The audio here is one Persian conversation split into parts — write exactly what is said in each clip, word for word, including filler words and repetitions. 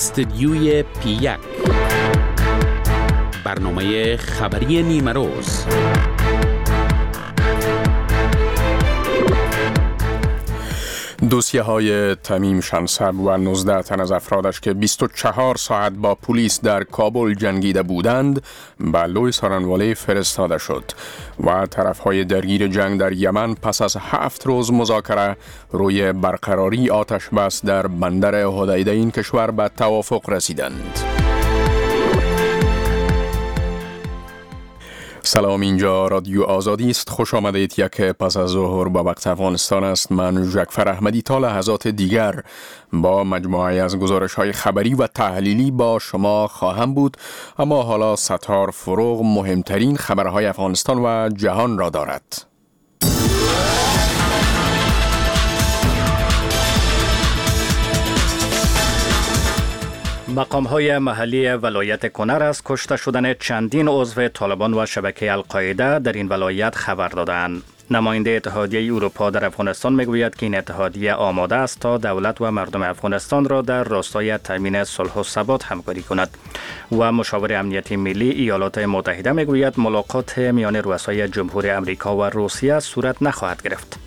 استدیوی پی یک، برنامه خبری نیمه روز. دوسیه های تمیم شنصب و نوزده تن از افرادش که بیست و چهار ساعت با پلیس در کابل جنگیده بودند به لوی سارنواله فرستاده شد و طرفهای درگیر جنگ در یمن پس از هفت روز مذاکره روی برقراری آتش بس در بندر حدیده این کشور به توافق رسیدند. سلام، اینجا رادیو آزادی است. خوش آمدید. یک پس از ظهر با وقت افغانستان است. من جعفر احمدی تا لحظات دیگر با مجموعه از گزارش‌های خبری و تحلیلی با شما خواهم بود، اما حالا ستار فروغ مهمترین خبرهای افغانستان و جهان را دارد. مقام‌های محلی ولایت کنر از کشته شدن چندین عضو طالبان و شبکه القاعده در این ولایت خبر دادند. نماینده اتحادیه اروپا در افغانستان میگوید که این اتحادیه آماده است تا دولت و مردم افغانستان را در راستای تامین صلح و ثبات همکاری کند. و مشاور امنیتی ملی ایالات متحده میگوید ملاقات میان رؤسای جمهوری امریکا و روسیه صورت نخواهد گرفت.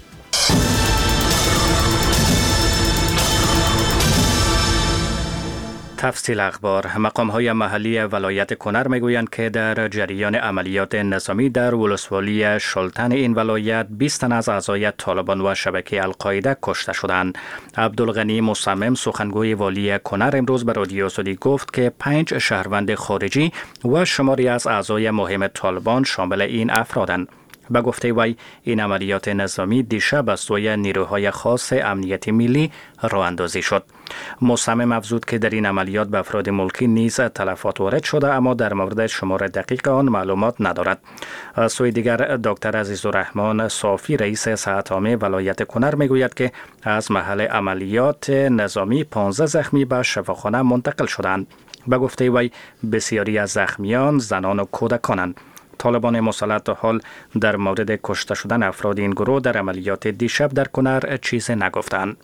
تفصیل اخبار. مقام‌های محلی ولایت کنر میگویند که در جریان عملیات نظامی در ولسوالی شلتن این ولایت بیست تن از اعضای طالبان و شبکه القاعده کشته شدند. عبدالغنی مصمم سخنگوی والی کنر امروز به رادیو آزادی گفت که پنج شهروند خارجی و شماری از اعضای مهم طالبان شامل این افرادند. به گفته وی این عملیات نظامی دیشب از سوی نیروهای خاص امنیتی ملی راه اندازی شد. مصمم افزود که در این عملیات به افراد ملکی نیز تلفات وارد شده، اما در مورد شمار دقیق آن معلومات ندارد. از سوی دیگر دکتر عزیزالرحمن صافی رئیس صحت عامه ولایت کنر میگوید که از محل عملیات نظامی پانزده زخمی به شفاخانه منتقل شدند. به گفته وی بسیاری از زخمیان زنان و کودکانند. طالبان مسلط حال در مورد کشته شدن افراد این گروه در عملیات دیشب در کنر چیزی نگفتند.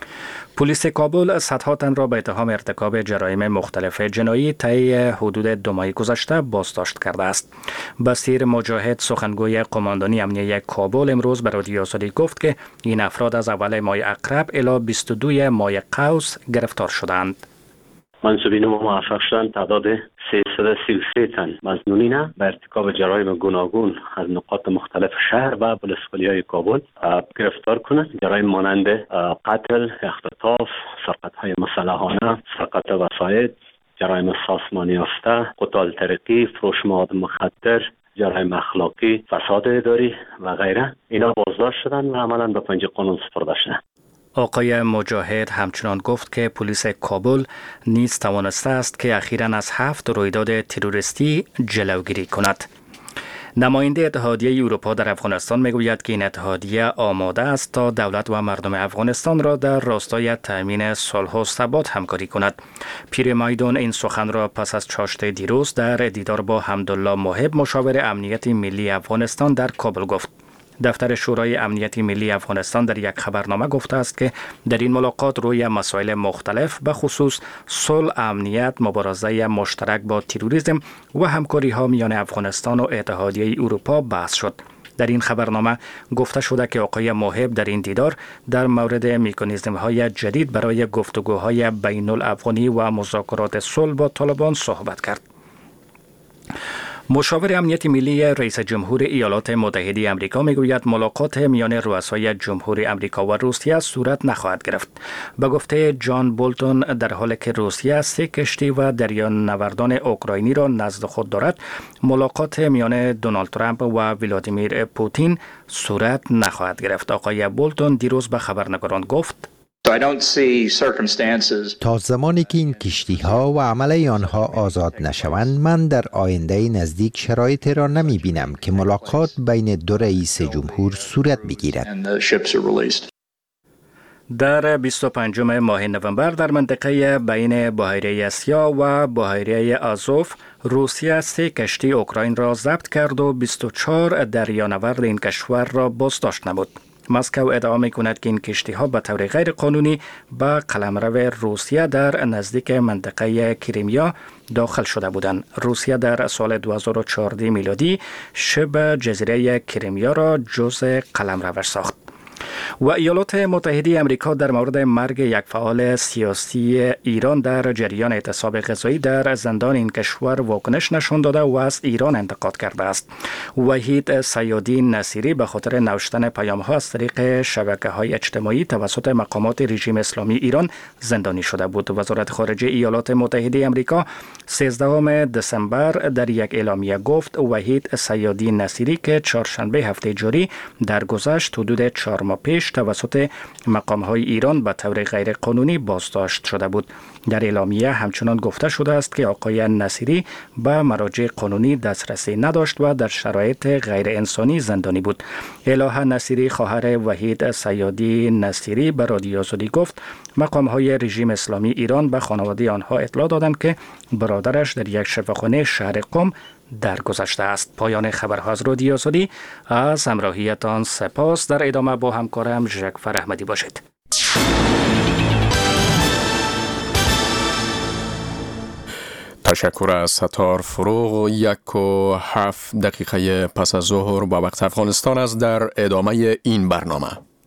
پلیس کابل صدها تن را به اتهام ارتکاب جرایم مختلف جنایی طی حدود دو ماه گذشته بازداشت کرده است. بصیر مجاهد سخنگوی قماندانی امنیه کابل امروز به رادیو آزادی گفت که این افراد از اول ماه اقرب الی بیست و دو ماه قوس گرفتار شدند. منصوبین ما موفق شدند تعداد سیصد و سی و سه تن مظنونین به ارتکاب جرایم گوناگون از نقاط مختلف شهر و ولسوالی‌های کابل گرفتار کنند. جرایم مانند قتل، اختطاف، سرقت‌های مسلحانه، سرقت وسایل، جرایم سازمانی یافته، قتال طریقی، فروش مواد مخدر، جرایم اخلاقی، فساد اداری و غیره، اینا بازداشت شدند و عملاً به پنجه قانون سپرده شدند. آقای مجاهد همچنان گفت که پلیس کابل نیز توانسته است که اخیراً از هفت رویداد تروریستی جلوگیری کند. نماینده اتحادیه اروپا در افغانستان میگوید که این اتحادیه آماده است تا دولت و مردم افغانستان را در راستای تامین صلح و ثبات همکاری کند. پیر مایدون این سخن را پس از چاشت دیروز در دیدار با حمدالله محب مشاور امنیتی ملی افغانستان در کابل گفت. دفتر شورای امنیتی ملی افغانستان در یک خبرنامه گفته است که در این ملاقات روی مسائل مختلف به خصوص صلح، امنیت، مبارزه مشترک با تروریسم و همکاری ها میان افغانستان و اتحادیه اروپا بحث شد. در این خبرنامه گفته شده که آقای محب در این دیدار در مورد مکانیزم های جدید برای گفتگوهای بین الافغانی و مذاکرات صلح با طالبان صحبت کرد. مشاور امنیتی ملی رئیس جمهور ایالات متحده آمریکا میگوید ملاقات میان رؤسای جمهوری آمریکا و روسیه صورت نخواهد گرفت. به گفته جان بولتون، در حالی که روسیه سه کشتی و دریانوردان اوکراینی را نزد خود دارد، ملاقات میان دونالد ترامپ و ولادیمیر پوتین صورت نخواهد گرفت. آقای بولتون دیروز به خبرنگاران گفت: تا زمانی که این کشتی ها و عمله آنها آزاد نشوند، من در آینده نزدیک شرایطی را نمی بینم که ملاقات بین دو رئیس جمهور صورت بگیرد. در بیست و پنجم ماه نوامبر در منطقه بین بحیره اسیا و بحیره آزوف روسیه سه کشتی اوکراین را ضبط کرد و بیست و چهار دریانورد این کشور را بازداشت نمود. مسکو ادعا می‌کند که این کشتی‌ها به طور غیر قانونی به قلمرو روسیه در نزدیک منطقه کریمیا داخل شده بودند. روسیه در سال دو هزار و چهارده میلادی شبه جزیره کریمیا را جزء قلمرو ساخت. و ایالات متحده آمریکا در مورد مرگ یک فعال سیاسی ایران در جریان اعتصاب غذایی در زندان این کشور واکنش نشان داده و از ایران انتقاد کرده است. وحید صیادی نصیری به خاطر نوشتن پیام‌ها از طریق شبکه‌های اجتماعی توسط مقامات رژیم اسلامی ایران زندانی شده بود. وزارت خارجه ایالات متحده آمریکا سیزدهم دسامبر در یک اعلامیه گفت وحید صیادی نصیری که چهارشنبه هفته جاری درگذشت حدود چهار ماه پیش توسط مقام‌های ایران به طور غیر قانونی بازداشت شده بود. در اعلامیه همچنان گفته شده است که آقای نصیری به مراجع قانونی دسترسی نداشت و در شرایط غیر انسانی زندانی بود. الهه نصیری خواهر وحید صیادی نصیری به رادیو آزادی گفت مقام‌های رژیم اسلامی ایران به خانواده آنها اطلاع دادند که برادرش در یک شفاخانه شهر قم درگذشته است. پایان خبرها از رادیو آزادی. از همراهیتان سپاس. در ادامه با همکارم ژکفر احمدی باشید. تشکر از ستار فروغ. یک و هفت دقیقه پس از ظهر با وقت افغانستان است. در ادامه این برنامه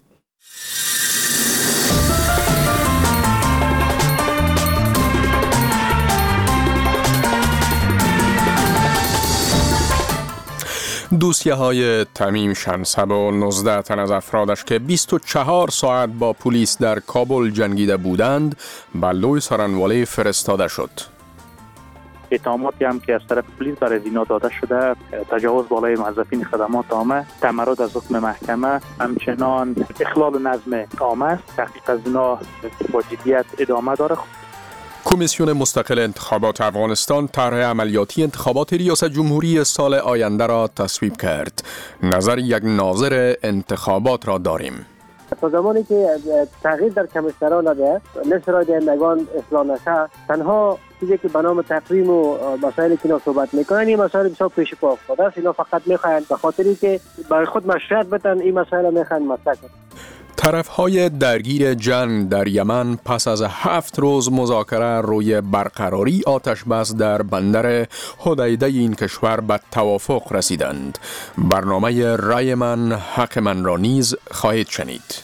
دوسیه های تمیم شنصب و نوزده تن از افرادش که بیست و چهار ساعت با پلیس در کابل جنگیده بودند به لوی سارنوالی فرستاده شد. اتهاماتی هم که از طرف پلیس برای زینا داده شده، تجاوز بالای موظفین خدمات عامه، تمرد از حکم محکمه، همچنان اخلال نظم عامه است. تحقیق از زینا با جدیت ادامه داره. کمیسیون مستقل انتخابات افغانستان طرح عملیاتی انتخابات ریاست جمهوری سال آینده را تصویب کرد. نظر یک ناظر انتخابات را داریم. تا زمانی که تغییر در کمیسیون نده، لیست رای دهندگان اصلاح نشه، تنها چیزی که به نام تقویم و مسائلی که اینا صحبت میکنن این مسائل بسیار پیش پا افتاده است. اینا فقط میخواهند به خاطری که برای خود مشروعیت بدن این مسائل میخواهند مطرح کنند. طرفهای درگیر جنگ در یمن پس از هفت روز مذاکره روی برقراری آتش بس در بندر حدیده این کشور به توافق رسیدند. برنامه رای من حق من را نیز خواهید شنید.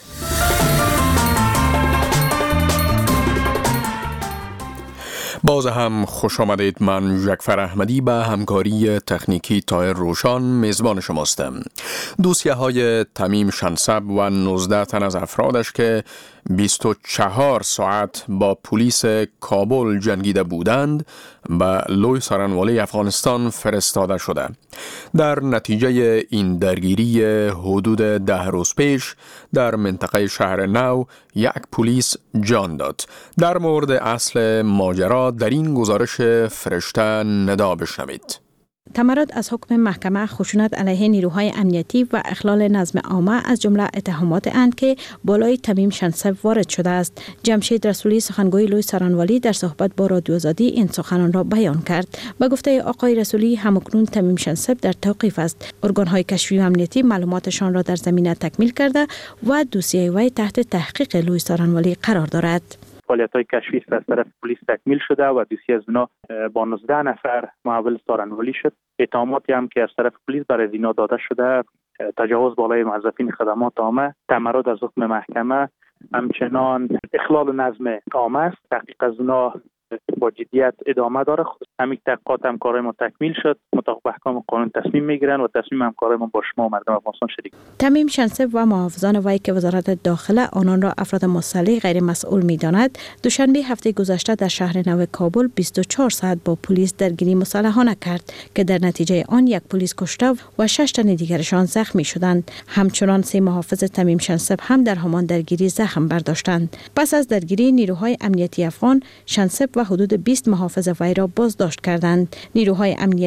باز هم خوش آمدید. من ژکفر احمدی به همکاری تکنیکی طاهر روشان میزبان شماستم. دوسیه های تمیم شنصب و نوزده تن از افرادش که بیست و چهار ساعت با پلیس کابل جنگیده بودند به لوی سارنوالی افغانستان فرستاده شده. در نتیجه این درگیری حدود ده روز پیش در منطقه شهر نو یک پلیس جان داد. در مورد اصل ماجرا در این گزارش فرشته ندا بشنوید. تمرد از حکم محکمه، خشونت علیه نیروهای امنیتی و اخلال نظم عامه از جمله اتهامات اند که بالای تمیم شنصب وارد شده است. جمشید رسولی سخنگوی لوی سارنوالی در صحبت با رادیو آزادی این سخنان را بیان کرد. به گفته آقای رسولی همکنون تمیم شنصب در توقیف است. ارگان‌های کشفی و امنیتی معلوماتشان را در زمینه تکمیل کرده و دوسیه وی تحت تحقیق لوی سارنوالی قرار دارد. فعالیت‌های کشفی از طرف پلیس تکمیل شده و دوسیه از اونا با نوزده نفر محول سارنوالی شد. اتهاماتی هم که از طرف پلیس برای زینا داده شده، تجاوز بالای موظفین خدمات عامه، تمرد از حکم محکمه، همچنان اخلال نظم عامه است. تحقیق از اونا با جدیت ادامه داره. همین تحقیقات همکارای ما تکمیل شد. مطابق احکام قانون تصمیم میگیرن و تصمیم همکارای ما با شما مردم افغانستان شریک. تمیم شنصب و محافظان وی که وزارت داخله آنان را افراد مسلح غیر مسئول می‌داند، دوشنبه هفته گذشته در شهر نو کابل بیست و چهار ساعت با پلیس درگیری مسلحانه کرد که در نتیجه آن یک پلیس کشته و شش تن دیگرشان زخمی شدند. همچنان سه محافظ تمیم شنصب هم در همان درگیری زخم برداشتند. پس از درگیری نیروهای امنیتی افغان شنصب و حدود بیست محافظ وی را بازداشت کردند. نیروهای امنیتی میگویند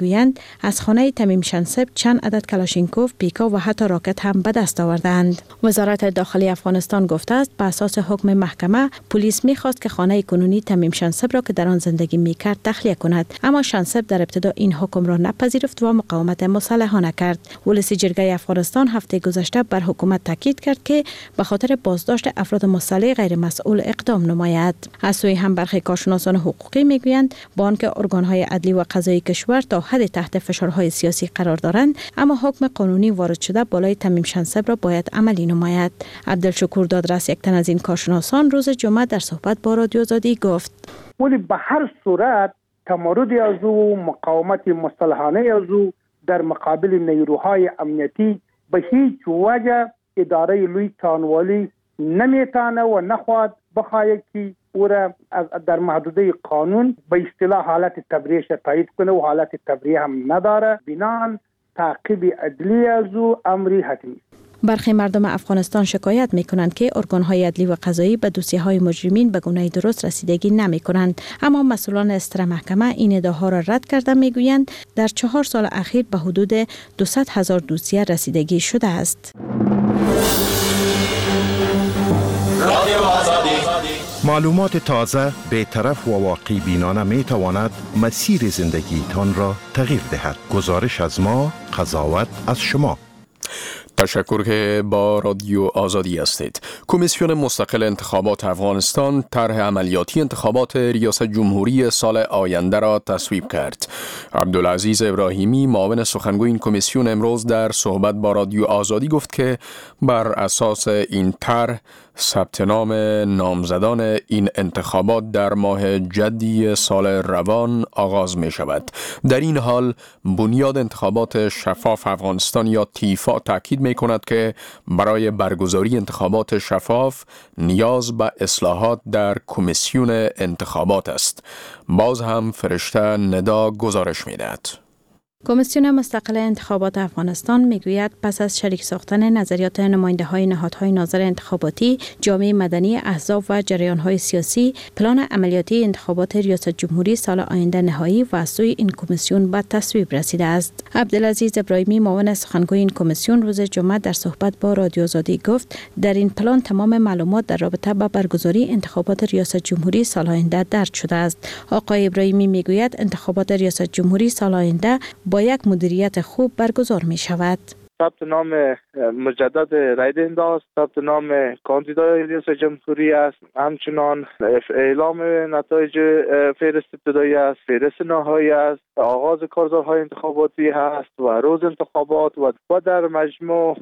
میگویند از خانه تمیم شنسب چند عدد کلاشینکوف، پیکا و حتی راکت هم به دست آوردند. وزارت داخلی افغانستان گفته است به اساس حکم محکمه پلیس میخواست که خانه کنونی تمیم شنسب را که در آن زندگی میکرد تخلیه کند، اما شنسب در ابتدا این حکم را نپذیرفت و مقاومت مسلحانه کرد. ولسی جرگه افغانستان هفته گذشته بر حکومت تاکید کرد که به خاطر بازداشت افراد مسلح غیر مسئول اقدام نماید. از سوی هم برخی کارشناسان حقوقی میگویند با آنکه ارگان‌های عدلی و قضایی کشور تا حد تحت فشارهای سیاسی قرار دارند، اما حکم قانونی وارد شده بالای تمیم شنسب را باید عملی نماید. عبدالشکور دادرس، یک تن از این کارشناسان، روز جمعه در صحبت با رادیو آزادی گفت: ولی به هر صورت تمرد از او، مقاومت مسلحانه از او در مقابل نیروهای امنیتی به هیچ وجه اداره لوی تانوالی نمیتانه و نخواهد بخواهد که او را در محدوده قانون به اصطلاح حالت تبریه تایید کنه و حالت تبریه هم نداره. بنان تعقیب عدلی از او امری حتمی. برخی مردم افغانستان شکایت می کنند که ارگان‌های عدلی و قضایی به دوسیه‌های مجرمین به گونه درست رسیدگی نمی کنند، اما مسئولان استر محکمه این ادعاها را رد کرده می گویند در چهار سال اخیر به حدود دویست هزار دوسیه رسیدگی شده است. معلومات تازه، بی‌طرف و واقعی بینانه می تواند مسیر زندگی تان را تغییر دهد. گزارش از ما، قضاوت از شما. تشکر که با رادیو آزادی هستید. کمیسیون مستقل انتخابات افغانستان طرح عملیاتی انتخابات ریاست جمهوری سال آینده را تصویب کرد. عبدالعزیز ابراهیمی، معاون سخنگوی این کمیسیون، امروز در صحبت با رادیو آزادی گفت که بر اساس این طرح ثبت نام نامزدان این انتخابات در ماه جدی سال روان آغاز می شود. در این حال بنیاد انتخابات شفاف افغانستان یا تیفا تاکید می کند که برای برگزاری انتخابات شفاف نیاز به اصلاحات در کمیسیون انتخابات است. باز هم فرشته ندا گزارش می دهد. کمیسیون مستقل انتخابات افغانستان میگوید پس از شریک ساختن نظریات نماینده های نهادهای ناظر انتخاباتی، جامعه مدنی، احزاب و جریان های سیاسی، پلان عملیاتی انتخابات ریاست جمهوری سال آینده نهایی و از سوی این کمیسیون به تصویب رسیده است. عبدالعزیز ابراهیمی، معاون سخنگوی این کمیسیون، روز جمعه در صحبت با رادیو آزادی گفت در این پلان تمام معلومات در رابطه با برگزاری انتخابات ریاست جمهوری سال آینده درج شده است. آقای ابراهیمی میگوید انتخابات ریاست جمهوری سال آینده با یک مدیریت خوب برگزار می شود. ثبت نام مجدد رای دهنده است، ثبت نام کاندیدای ریاست جمهوری است، همچنان اعلام نتایج فهرست ابتدایی است، فهرست نهایی است، آغاز کارزارهای انتخاباتی است و روز انتخابات و در مجموع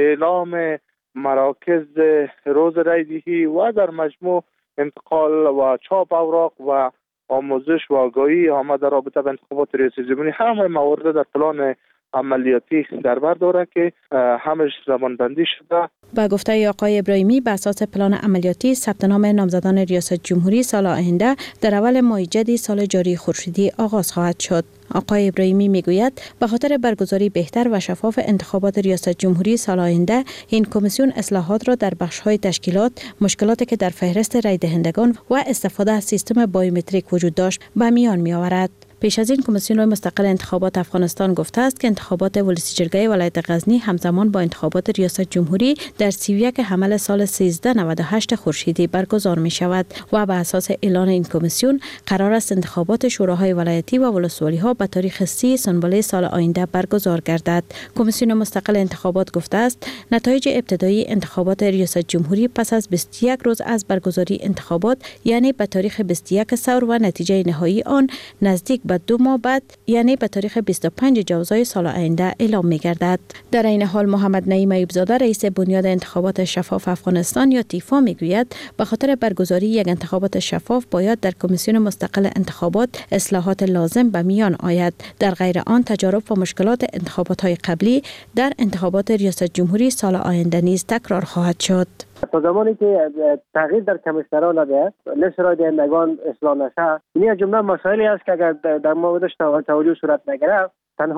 اعلام مراکز روز رای دهی و در مجموع انتقال و چاپ اوراق و آموزش و آگاهی آمد در رابطه با انتخابات ریاست جمهوری. همه موارد در پلان عملیاتی در بر داره که همش زمانبندی شده. با گفته آقای ابراهیمی به اساس پلان عملیاتی ثبت نام نامزدان ریاست جمهوری سال آینده در اول ماه جدی سال جاری خورشیدی آغاز خواهد شد. آقای ابراهیمی میگوید به خاطر برگزاری بهتر و شفاف انتخابات ریاست جمهوری سال آینده این کمیسیون اصلاحات را در بخش‌های تشکیلات، مشکلاتی که در فهرست رای دهندگان و استفاده از سیستم بایومتریک وجود داشت به میان می‌آورد. پیش از این کمیسیون مستقل انتخابات افغانستان گفته است که انتخابات ولسی جرگه ولایت غزنی همزمان با انتخابات ریاست جمهوری در سی و یک حمل سال سیزده نود و هشت خورشیدی برگزار می شود و به اساس اعلان این کمیسیون قرار است انتخابات شوراهای ولایتی و ولسوالی ها به تاریخ سی سنبله سال آینده برگزار گردد. کمیسیون مستقل انتخابات گفته است نتایج ابتدایی انتخابات ریاست جمهوری پس از بیست و یک روز از برگزاری انتخابات یعنی به تاریخ بیست و یک سور و نتیجه نهایی آن نزدیک به دو ماه بعد یعنی به تاریخ بیست و پنج جوزای سال آینده اعلام می گردد. در این حال محمد نعیم ایوبزاده رئیس بنیاد انتخابات شفاف افغانستان یا تیفا می گوید به خاطر برگزاری یک انتخابات شفاف باید در کمیسیون مستقل انتخابات اصلاحات لازم به میان آید. در غیر آن تجارب و مشکلات انتخابات های قبلی در انتخابات ریاست جمهوری سال آینده نیز تکرار خواهد شد. تا زمانی که تغییر در کمیسیون‌ها نبیاد، لیست رای دهندگان اصلاح نشه، این جمله مسائلی است که اگر در موردش توجه صورت نگرفت، تنها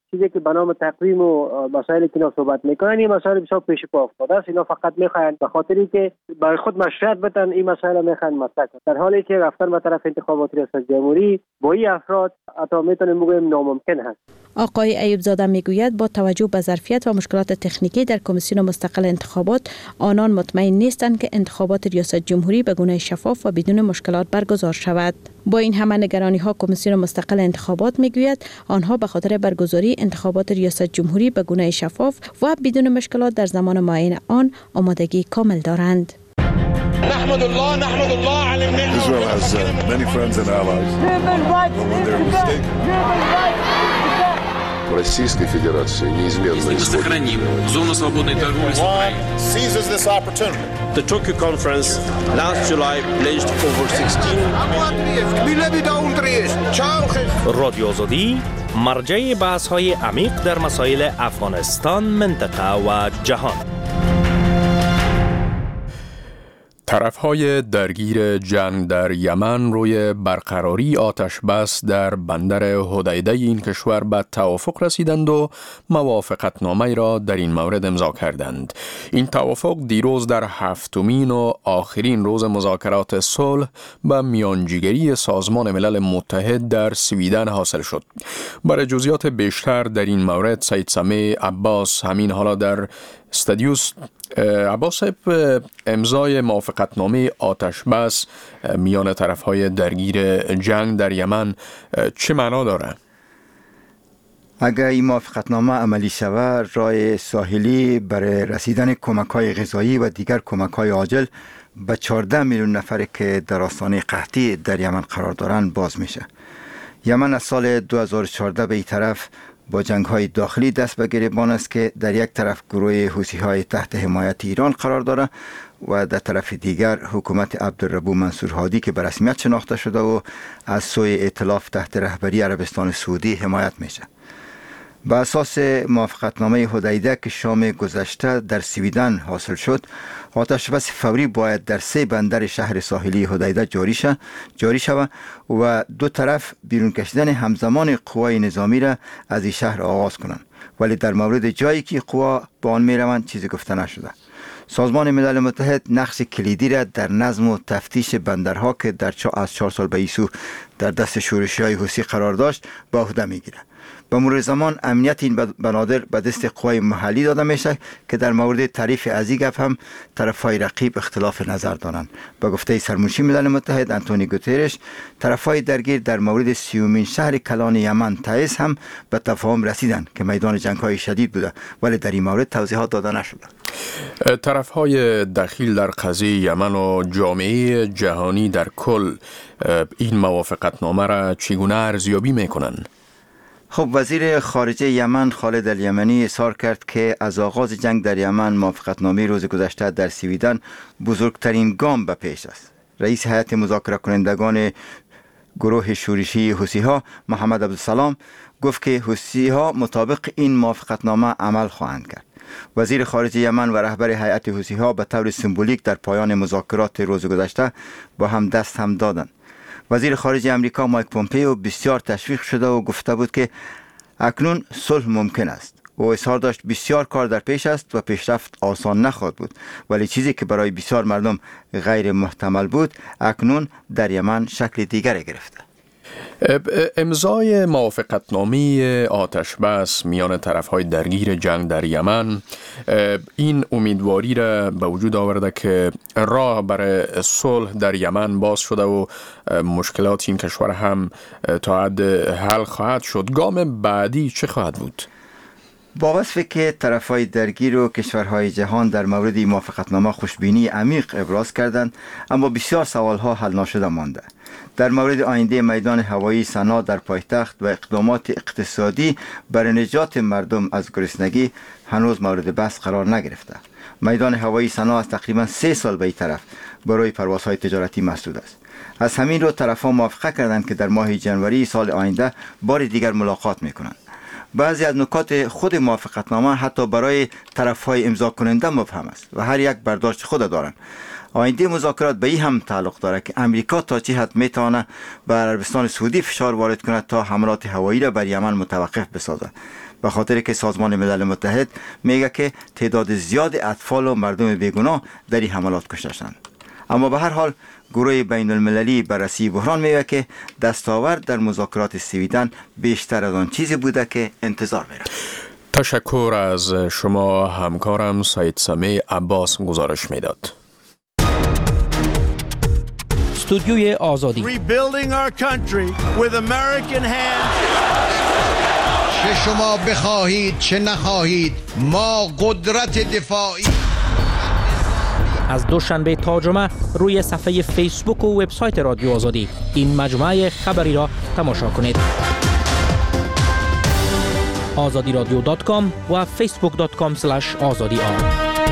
چیزی که به نام تقویم و مسائلی که اینا صحبت میکنن این مسائل بسیار پیش پا افتاده است. اینا فقط میخواین به خاطری که برای خود مشروعیت بدن این مسائل میخواین مطرح کنن، در حالی که رفتن به طرف انتخابات ریاست جمهوری با این افراد حتی میتونیم بگوییم ناممکن هست. آقای ایوب زاده میگوید با توجه به ظرفیت و مشکلات تکنیکی در کمیسیون مستقل انتخابات آنان مطمئن نیستند که انتخابات ریاست جمهوری به گونه شفاف و بدون مشکلات برگزار شود. با این همه نگرانی ها کمیسیون مستقل انتخابات میگوید آنها به خاطر برگزاری انتخابات ریاست جمهوری به گونه شفاف و بدون مشکلات در زمان معین آن آمادگی کامل دارند. نحمد الله نحمد الله على النعمة. Israel has uh, many friends and allies. When they're mistaken. В Российской Федерации неизменно сохраним зону свободной торговли с Украиной. Seizes this opportunity. The Tokyo conference last July pledged over sixteen. رادیو آزادی مرجع بحث‌های عمیق در مسائل افغانستان، منطقه و جهان. طرف‌های درگیر جنگ در یمن روی برقراری آتش بس در بندر حدیده این کشور به توافق رسیدند و موافقتنامه را در این مورد امضا کردند. این توافق دیروز در هفتمین و آخرین روز مذاکرات صلح به میانجیگری سازمان ملل متحد در سویدن حاصل شد. برای جزئیات بیشتر در این مورد سید سمیع عباس همین حالا در استادیوس. عباس، امضای موافقتنامه آتش بس میان طرف‌های درگیر جنگ در یمن چه معنا داره؟ اگر این موافقتنامه عملی شود، راه ساحلی برای رسیدن کمک‌های غذایی و دیگر کمک‌های عاجل به چهارده میلیون نفر که در آستانه قحطی در یمن قرار دارند باز میشه. یمن از سال دو هزار و چهارده به این طرف با جنگ‌های داخلی دست به گریبان است که در یک طرف گروه حوثی‌های تحت حمایت ایران قرار دارد و در طرف دیگر حکومت عبدالربو منصور هادی که به رسمیت شناخته شده و از سوی ائتلاف تحت رهبری عربستان سعودی حمایت میشه. به اساس موافقتنامه حدیده که شام گذشته در سویدن حاصل شد، آتش بس فوری باید در سه بندر شهر ساحلی حدیده جاری شود جاری شود و دو طرف بیرون کشیدن همزمان قوای نظامی را از این شهر آغاز کنند، ولی در مورد جایی که قوا به آن میروند چیزی گفته نشده. سازمان ملل متحد نقش کلیدی را در نظم و تفتیش بندرها که در از چهار سال به این سو در دست شورشی‌های حوثی قرار داشت به عهده میگیرد. به مرور زمان امنیت این بنادر به دست قوای محلی داده میشه که در مورد تعریف از این گپ هم طرفهای رقیب اختلاف نظر دارند. به گفته سرمنشی ملل متحد آنتونیو گوترش، طرفهای درگیر در مورد سیومین شهر کلان یمن تعز هم به تفاهم رسیدند که میدان جنگ‌های شدید بوده، ولی در این مورد توضیحات داده نشده. طرفهای دخیل در قضیه یمن و جامعه جهانی در کل این موافقتنامه را چگونه ارزیابی میکنند؟ خب، وزیر خارجه یمن خالد الیمنی اظهار کرد که از آغاز جنگ در یمن موافقتنامه روز گذشته در سویدن بزرگترین گام به پیش است. رئیس هیئت مذاکره کنندگان گروه شورشی حوثی‌ها محمد عبدالسلام گفت که حوثی‌ها مطابق این موافقتنامه عمل خواهند کرد. وزیر خارجه یمن و رهبر هیئت حوثی‌ها به طور سمبولیک در پایان مذاکرات روز گذشته با هم دست هم دادند. وزیر خارجه امریکا مایک پومپئو بسیار تشویق شده و گفته بود که اکنون صلح ممکن است. او اظهار داشت بسیار کار در پیش است و پیشرفت آسان نخواهد بود، ولی چیزی که برای بسیار مردم غیر محتمل بود اکنون در یمن شکل دیگری گرفته. امضای موافقتنامه آتش بس میان طرف‌های درگیر جنگ در یمن این امیدواری را به وجود آورده که راه برای صلح در یمن باز شده و مشکلات این کشور هم تا حد حل خواهد شد. گام بعدی چه خواهد بود؟ با وصفی که طرفهای درگیر و کشورهای جهان در مورد این موافقتنامه خوشبینی عمیق ابراز کردند، اما بسیار سوالها حل نشده مانده. در مورد آینده میدان هوایی سنا در پایتخت و اقدامات اقتصادی برای نجات مردم از گرسنگی هنوز مورد بحث قرار نگرفته. میدان هوایی سنا از تقریبا سه سال به این طرف برای پروازهای تجارتی مسدود است. از همین رو طرفها موافقه کردند که در ماه ژانویه سال آینده بار دیگر ملاقات میکنند. بعضی از نکات خود موافقتنامه حتی برای طرفهای امضا کننده مبهم است و هر یک برداشت خود دارند. آینده مذاکرات به این هم تعلق دارد که امریکا تا چه حد میتواند بر عربستان سعودی فشار وارد کند تا حملات هوایی را بر یمن متوقف بسازد. به خاطر که سازمان ملل متحد میگه که تعداد زیاد اطفال و مردم بیگناه در این حملات کشته شدند. اما به هر حال گروه بین المللی بررسی بحران میگه که دستاورد در مذاکرات سویدن بیشتر از آن چیزی بوده که انتظار میره. تشکر از شما همکارم سید سمی عباس گزارش میداد. استودیوی آزادی. Rebuilding our country with American hands. چه شما بخواهید چه نخواهید ما قدرت دفاعی. از دوشنبه تا جمعه روی صفحه فیسبوک و وبسایت رادیو آزادی این مجموعه خبری را تماشا کنید. آزادی رادیو دات کام و فیسبوک دات کام اسلش آزادی آر.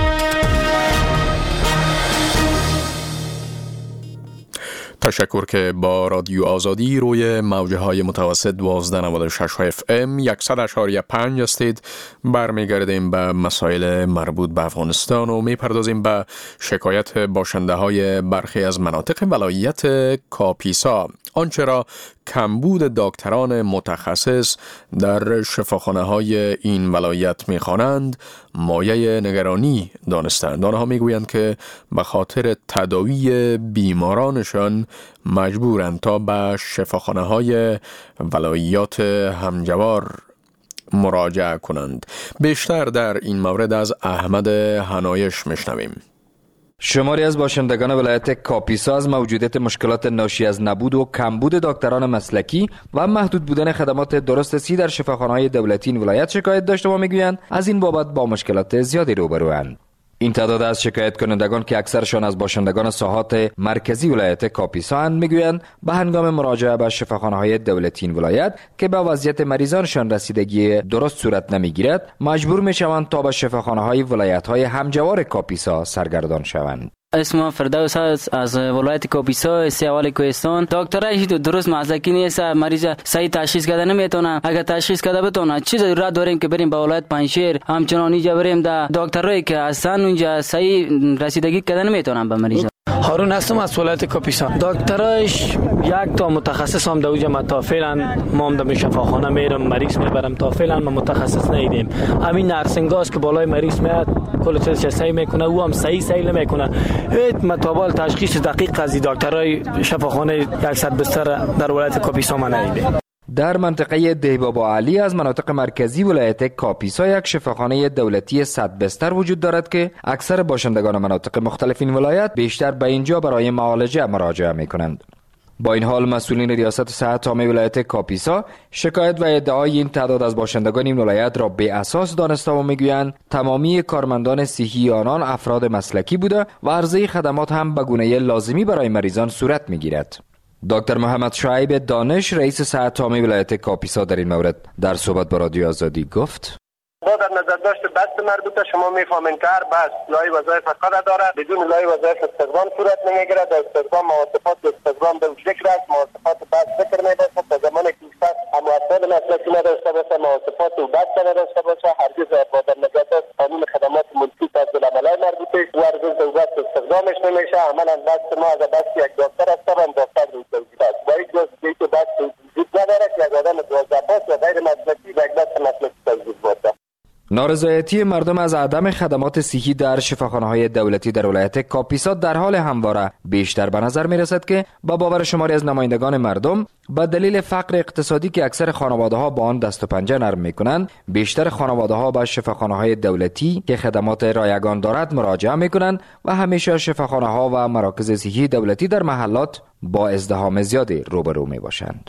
تشکر که با رادیو آزادی روی موجه های متوسط دوازده نود و شش اف ام صد و شش و پنج هستید. برمیگردیم به مسائل مربوط به افغانستان و میپردازیم به شکایت باشنده های برخی از مناطق ولایت کاپیسا، آنچه را کمبود دکتران متخصص در شفاخانه های این ولایت میخوانند مایه نگرانی دانستند. آنها میگویند که به خاطر تداوی بیمارانشان مجبورند تا به شفاخانه های ولایات همجوار مراجعه کنند. بیشتر در این مورد از احمد هنایش میشنویم. شماری از باشندگان ولایت کاپیسا از موجودیت مشکلات ناشی از نبود و کمبود دکتران مسلکی و محدود بودن خدمات درسترسی در شفاخانه‌های دولتی این ولایت شکایت داشته و میگویند از این بابت با مشکلات زیادی روبروند. این تعداد از شکایت کنندگان که اکثرشان از باشندگان ساحات مرکزی ولایت کاپیسا اند میگویند به هنگام مراجعه به شفاخانه‌های دولتی این ولایت که به وضعیت مریضانشان رسیدگی درست صورت نمیگیرد مجبور میشوند تا به شفاخانه‌های ولایت‌های همجوار کاپیسا سرگردان شوند. اسم فردوس است از ولایت کاپیسا سیاوال کوهستان. دکترش درست مسلکی نیست، مریض صحیح تشخیص کرده نمیتونه. اگر تشخیص کرده بتونه چه ضرورت داریم که بریم به ولایت پنجشیر همچنان اینجا بریم در دکترایی که اصلا اونجا صحیح رسیدگی کرده نمیتونن به مریض. هارون هستم از ولایت کاپیسا. دکترش یک تا متخصص هم در اونجا ما تا فعلا ما هم در شفاخانه میرم مریض میبرم تا فعلا ما متخصص ندیدیم. همین نرسنگاست که بالای مریض میاد کل چیزش صحیح میکنه او هم صحیح صحیح نمیکنه. هیچ متابل تشخیص دقیق از دکترای شفاخانه صد بستر در ولایت کاپیسا ما ندیدیم. در منطقه دهبابا علی از مناطق مرکزی ولایت کاپیسا یک شفاخانه دولتی صد بستر وجود دارد که اکثر باشندگان مناطق مختلف این ولایت بیشتر به اینجا برای معالجه مراجعه می کنند. با این حال مسئولین ریاست صحت عامه ولایت کاپیسا شکایت و ادعای این تعداد از باشندگان این ولایت را بی اساس دانسته و میگویند تمامی کارمندان صحی آنان افراد مسلکی بوده و عرضه خدمات هم به گونه لازمی برای مریضان صورت میگیرد. دکتر محمد شعیب دانش رئیس صحت عامه ولایت کاپیسا در این مورد در صحبت با رادیو آزادی گفت: با در نظر داشت بست مربوطه شما میفهمین که هر بست لای وظایف خود داره، بدون لای وظایف استخدام صورت نمیگیره. در استخدام مواصفات استخدام به ذکر است، مواصفات بست ذکر میباشد. تا زمانی که بست اما افراد مسلکی نداشته باشه، مواصفات و بست نداشته باشه، هرگز با در نظر داشت قانون خدمات ملکی تصدیل عملای مربوطه و هرگز در بست استخدامش نمیشه. عملا بست ما از بست یک دکتر است و دکتر دوزده است. با یک جز که بست وجود نداره که یک آدم دوازده پاس و غیر مسلکی و یک بست مسلکی تصدیل باشه. نارضایتی مردم از عدم خدمات صحی در شفاخانه‌های دولتی در ولایت کاپیسا در حال همواره بیشتر به نظر می‌رسد که با باور شماری از نمایندگان مردم به دلیل فقر اقتصادی که اکثر خانواده‌ها با آن دست و پنجه نرم می‌کنند، بیشتر خانواده‌ها به شفاخانه‌های دولتی که خدمات رایگان دارد مراجعه می‌کنند و همیشه شفاخانه‌ها و مراکز صحی دولتی در محلات با ازدحام زیادی روبرو می‌باشند.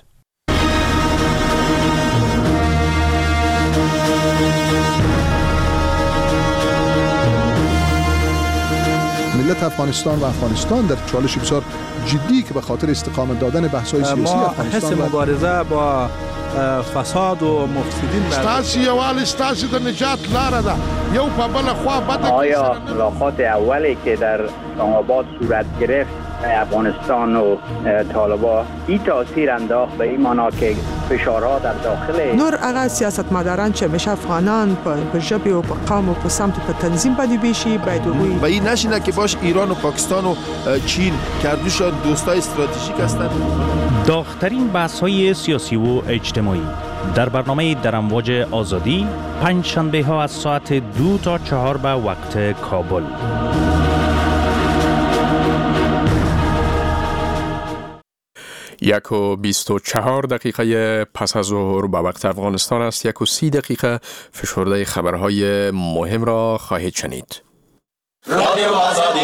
ملت افغانستان و افغانستان در چالش بسیار جدی که به خاطر استقامت دادن بحث‌های سیاسی افغانستان ما حس مبارزه با فساد و مفسدین ستاسي یوال ستاسي د نجات لاره ده یو په بل خوا بده. آیا ملاقات اولی که در اسلام آباد صورت گرفت افغانستان و طالبان این تاثیر انداخت به این معنا که فشارها در داخل نور هغه سیاستمداران چې همیشه افغانان په ژبې او په قوم او په سمت په تنظیم باندې بیشي باید وي و این نشینه که باش ایران و پاکستان و چین کردوشان دوستای استراتژیک هستند. داغ‌ترین بحث‌های سیاسی و اجتماعی در برنامه در امواج آزادی پنج شنبه ها از ساعت دو تا چهار به وقت کابل. یک و بیست و چهار دقیقه پس از ظهر به وقت افغانستان است. یک و سی دقیقه فشرده خبرهای مهم را خواهید شنید. رادیو آزادی.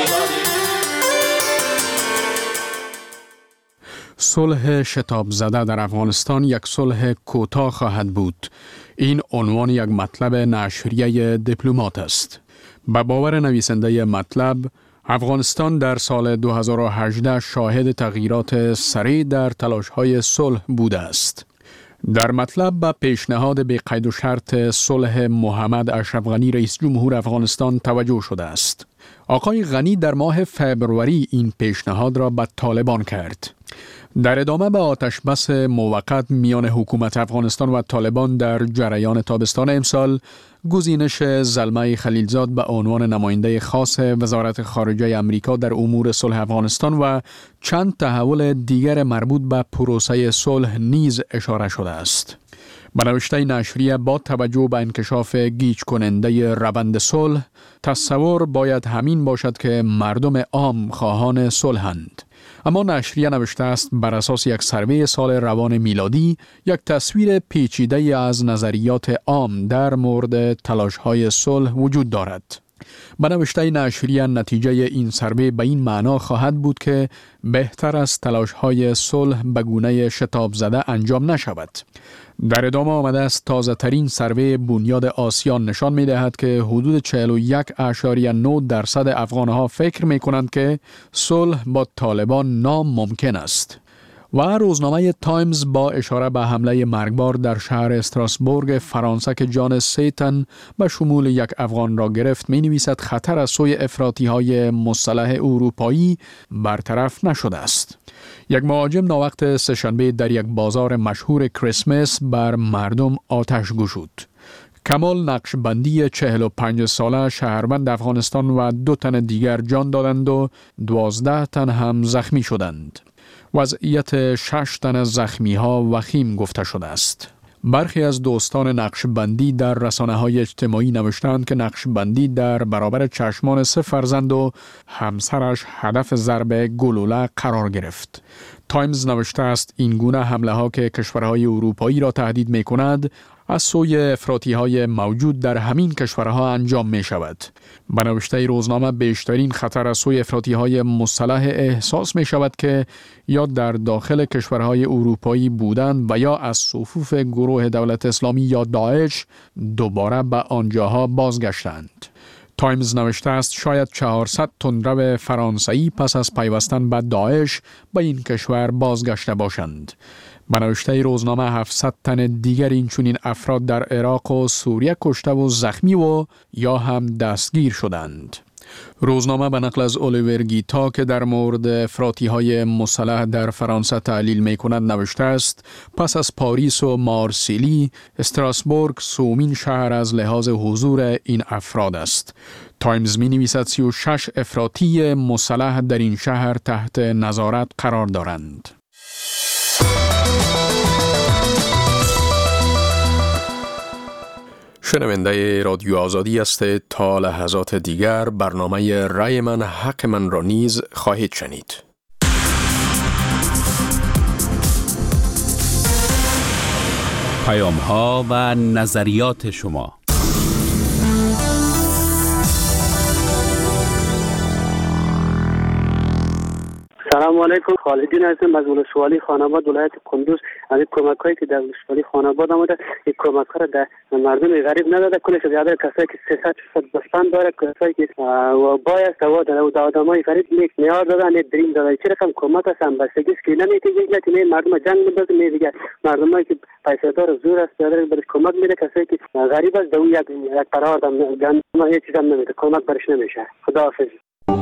صلح شتاب زده در افغانستان یک صلح کوتاه خواهد بود. این عنوان یک مطلب نشریه دیپلمات است. به باور نویسنده مطلب، افغانستان در سال دو هزار و هجده شاهد تغییرات سریع در تلاش‌های صلح بوده است. در مطلب به پیشنهاد به قید و شرط صلح محمد اشرف غنی رئیس جمهور افغانستان توجه شده است. آقای غنی در ماه فبروری این پیشنهاد را به طالبان کرد. در ادامه به آتش بس موقت میان حکومت افغانستان و طالبان در جریان تابستان امسال، گزینش زلمه خلیلزاد به عنوان نماینده خاص وزارت خارجه امریکا در امور صلح افغانستان و چند تحول دیگر مربوط به پروسه صلح نیز اشاره شده است. به نوشته نشریه با توجه به انکشاف گیج کننده روند صلح، تصور باید همین باشد که مردم عام خواهان صلحند. اما نشریه نوشته است بر اساس یک سروی سال روان میلادی، یک تصویر پیچیده از نظریات عام در مورد تلاش‌های صلح وجود دارد. به نوشته نشریه نتیجه این سروی به این معنا خواهد بود که بهتر است تلاش‌های صلح به گونه شتاب زده انجام نشود. در ادامه آمده است تازه ترین سروی بنیاد آسیان نشان می دهد که حدود چهل و یک اشاریه نه درصد افغانها فکر می کنند که صلح با طالبان ناممکن است. و روزنامه تایمز با اشاره به حمله مرگبار در شهر استراسبورگ فرانسه که جان سه تن به شمول یک افغان را گرفت می نویسد خطر از سوی افراطی های مسلح اروپایی برطرف نشده است. یک مهاجم ناوقت سه‌شنبه در یک بازار مشهور کریسمس بر مردم آتش گشود. کمال نقشبندی چهل و پنج ساله شهروند افغانستان و دو تن دیگر جان دادند و دوازده تن هم زخمی شدند. وضعیت شش تن از زخمی ها وخیم گفته شده است. برخی از دوستان نقشبندی در رسانه‌های اجتماعی نوشتند که نقشبندی در برابر چشمان سه فرزند و همسرش هدف ضرب گلوله قرار گرفت. تایمز نوشته است این گونه حمله ها که کشورهای اروپایی را تهدید می کند از سوی افراطی های موجود در همین کشورها انجام می شود. به نوشته روزنامه بیشترین خطر از سوی افراطی های مسلح احساس می شود که یا در داخل کشورهای اروپایی بودند و یا از صفوف گروه دولت اسلامی یا داعش دوباره به آنجاها بازگشتند. تایمز نوشته است شاید چهارصد تندرو فرانسوی پس از پیوستن به داعش به این کشور بازگشته باشند. به نوشته روزنامه هفتصد تن دیگر این چنین افراد در عراق و سوریه کشته و زخمی و یا هم دستگیر شدند. روزنامه به نقل از الیور گیتا که در مورد افراطی های مسلح در فرانسه تحلیل می کند نوشته است پس از پاریس و مارسیلی، استراسبورگ سومین شهر از لحاظ حضور این افراد است. تایمز می نویسد سی و شش افراطی مسلح در این شهر تحت نظارت قرار دارند. شنونده رادیو آزادی است. تا لحظات دیگر برنامه رای من حق من را نیز خواهید شنید. پیام ها و نظریات شما. سلام علیکم، خالدین هستم از ولسوالی خاناباد ولایت کندوز. از کمک هایی که در ولسوالی خاناباد آمده این کمک ها را در مردم غریب نداده، کلش زیاده کسایی که سیصد فیصد بستان داره، کسایی که باید سوا داره و آدمای غریب نیک نیار داده نه درین داده. چه رقم کمک است هم بستگی است که نمیتونه نه مردم جنگ میندازه نه دیگه مردمایی که پیسه دار زور است داره برش کمک میده، کسایی که غریب است دو یک یک قرار دم گندم هیچ چیز هم نمیده، کمک برش نمیشه. خداحافظ.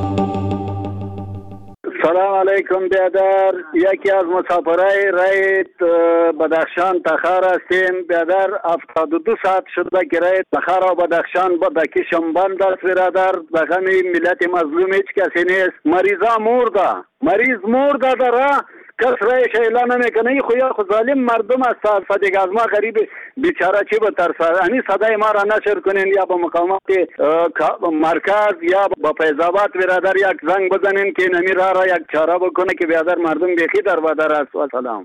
سلام علیکم بیادر، یکی از مسافرای رای بدخشان تخار هستیم. بیادر هفتاد و دو ساعت شده که رای تخار و بدخشان با دکیشم بند است برادر. بخمی ملت مظلوم هیچ کسی نیست. مریضا مرده، مریض مرده داره کس رایش اعلان نمیکنه. این خویا خود ظالم مردم است. صد دیگه از ما غریب بیچاره چی بترسه. یعنی صدای ما را نشر کنین یا با مقامات مرکز یا با فیض‌آباد برادر یک زنگ بزنین که نمی را را یک چاره بکنه که بیادر مردم بیخی در بدر است. و سلام.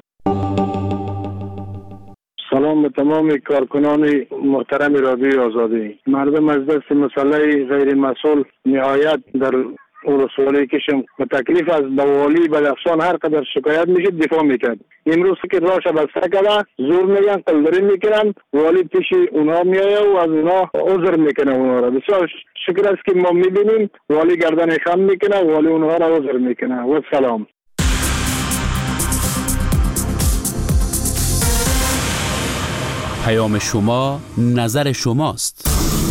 سلام به تمام کارکنان محترم رادیوی آزادی. مردم از دست مسئله غیر مسئول نهایت در ولسوالی کشم و تکلیف از والی بدخشان هر قدر شکایت میشه دفاع میکرد. امروز که راش بسته کرده زور میگن قلدری میکنن، والی پیش اونها میایه و از اونها عذر میکنه اونها را. بسیار شکر است که ما میبینیم والی گردن خم میکنه، والی اونها را عذر میکنه. و سلام. پیام شما نظر شماست.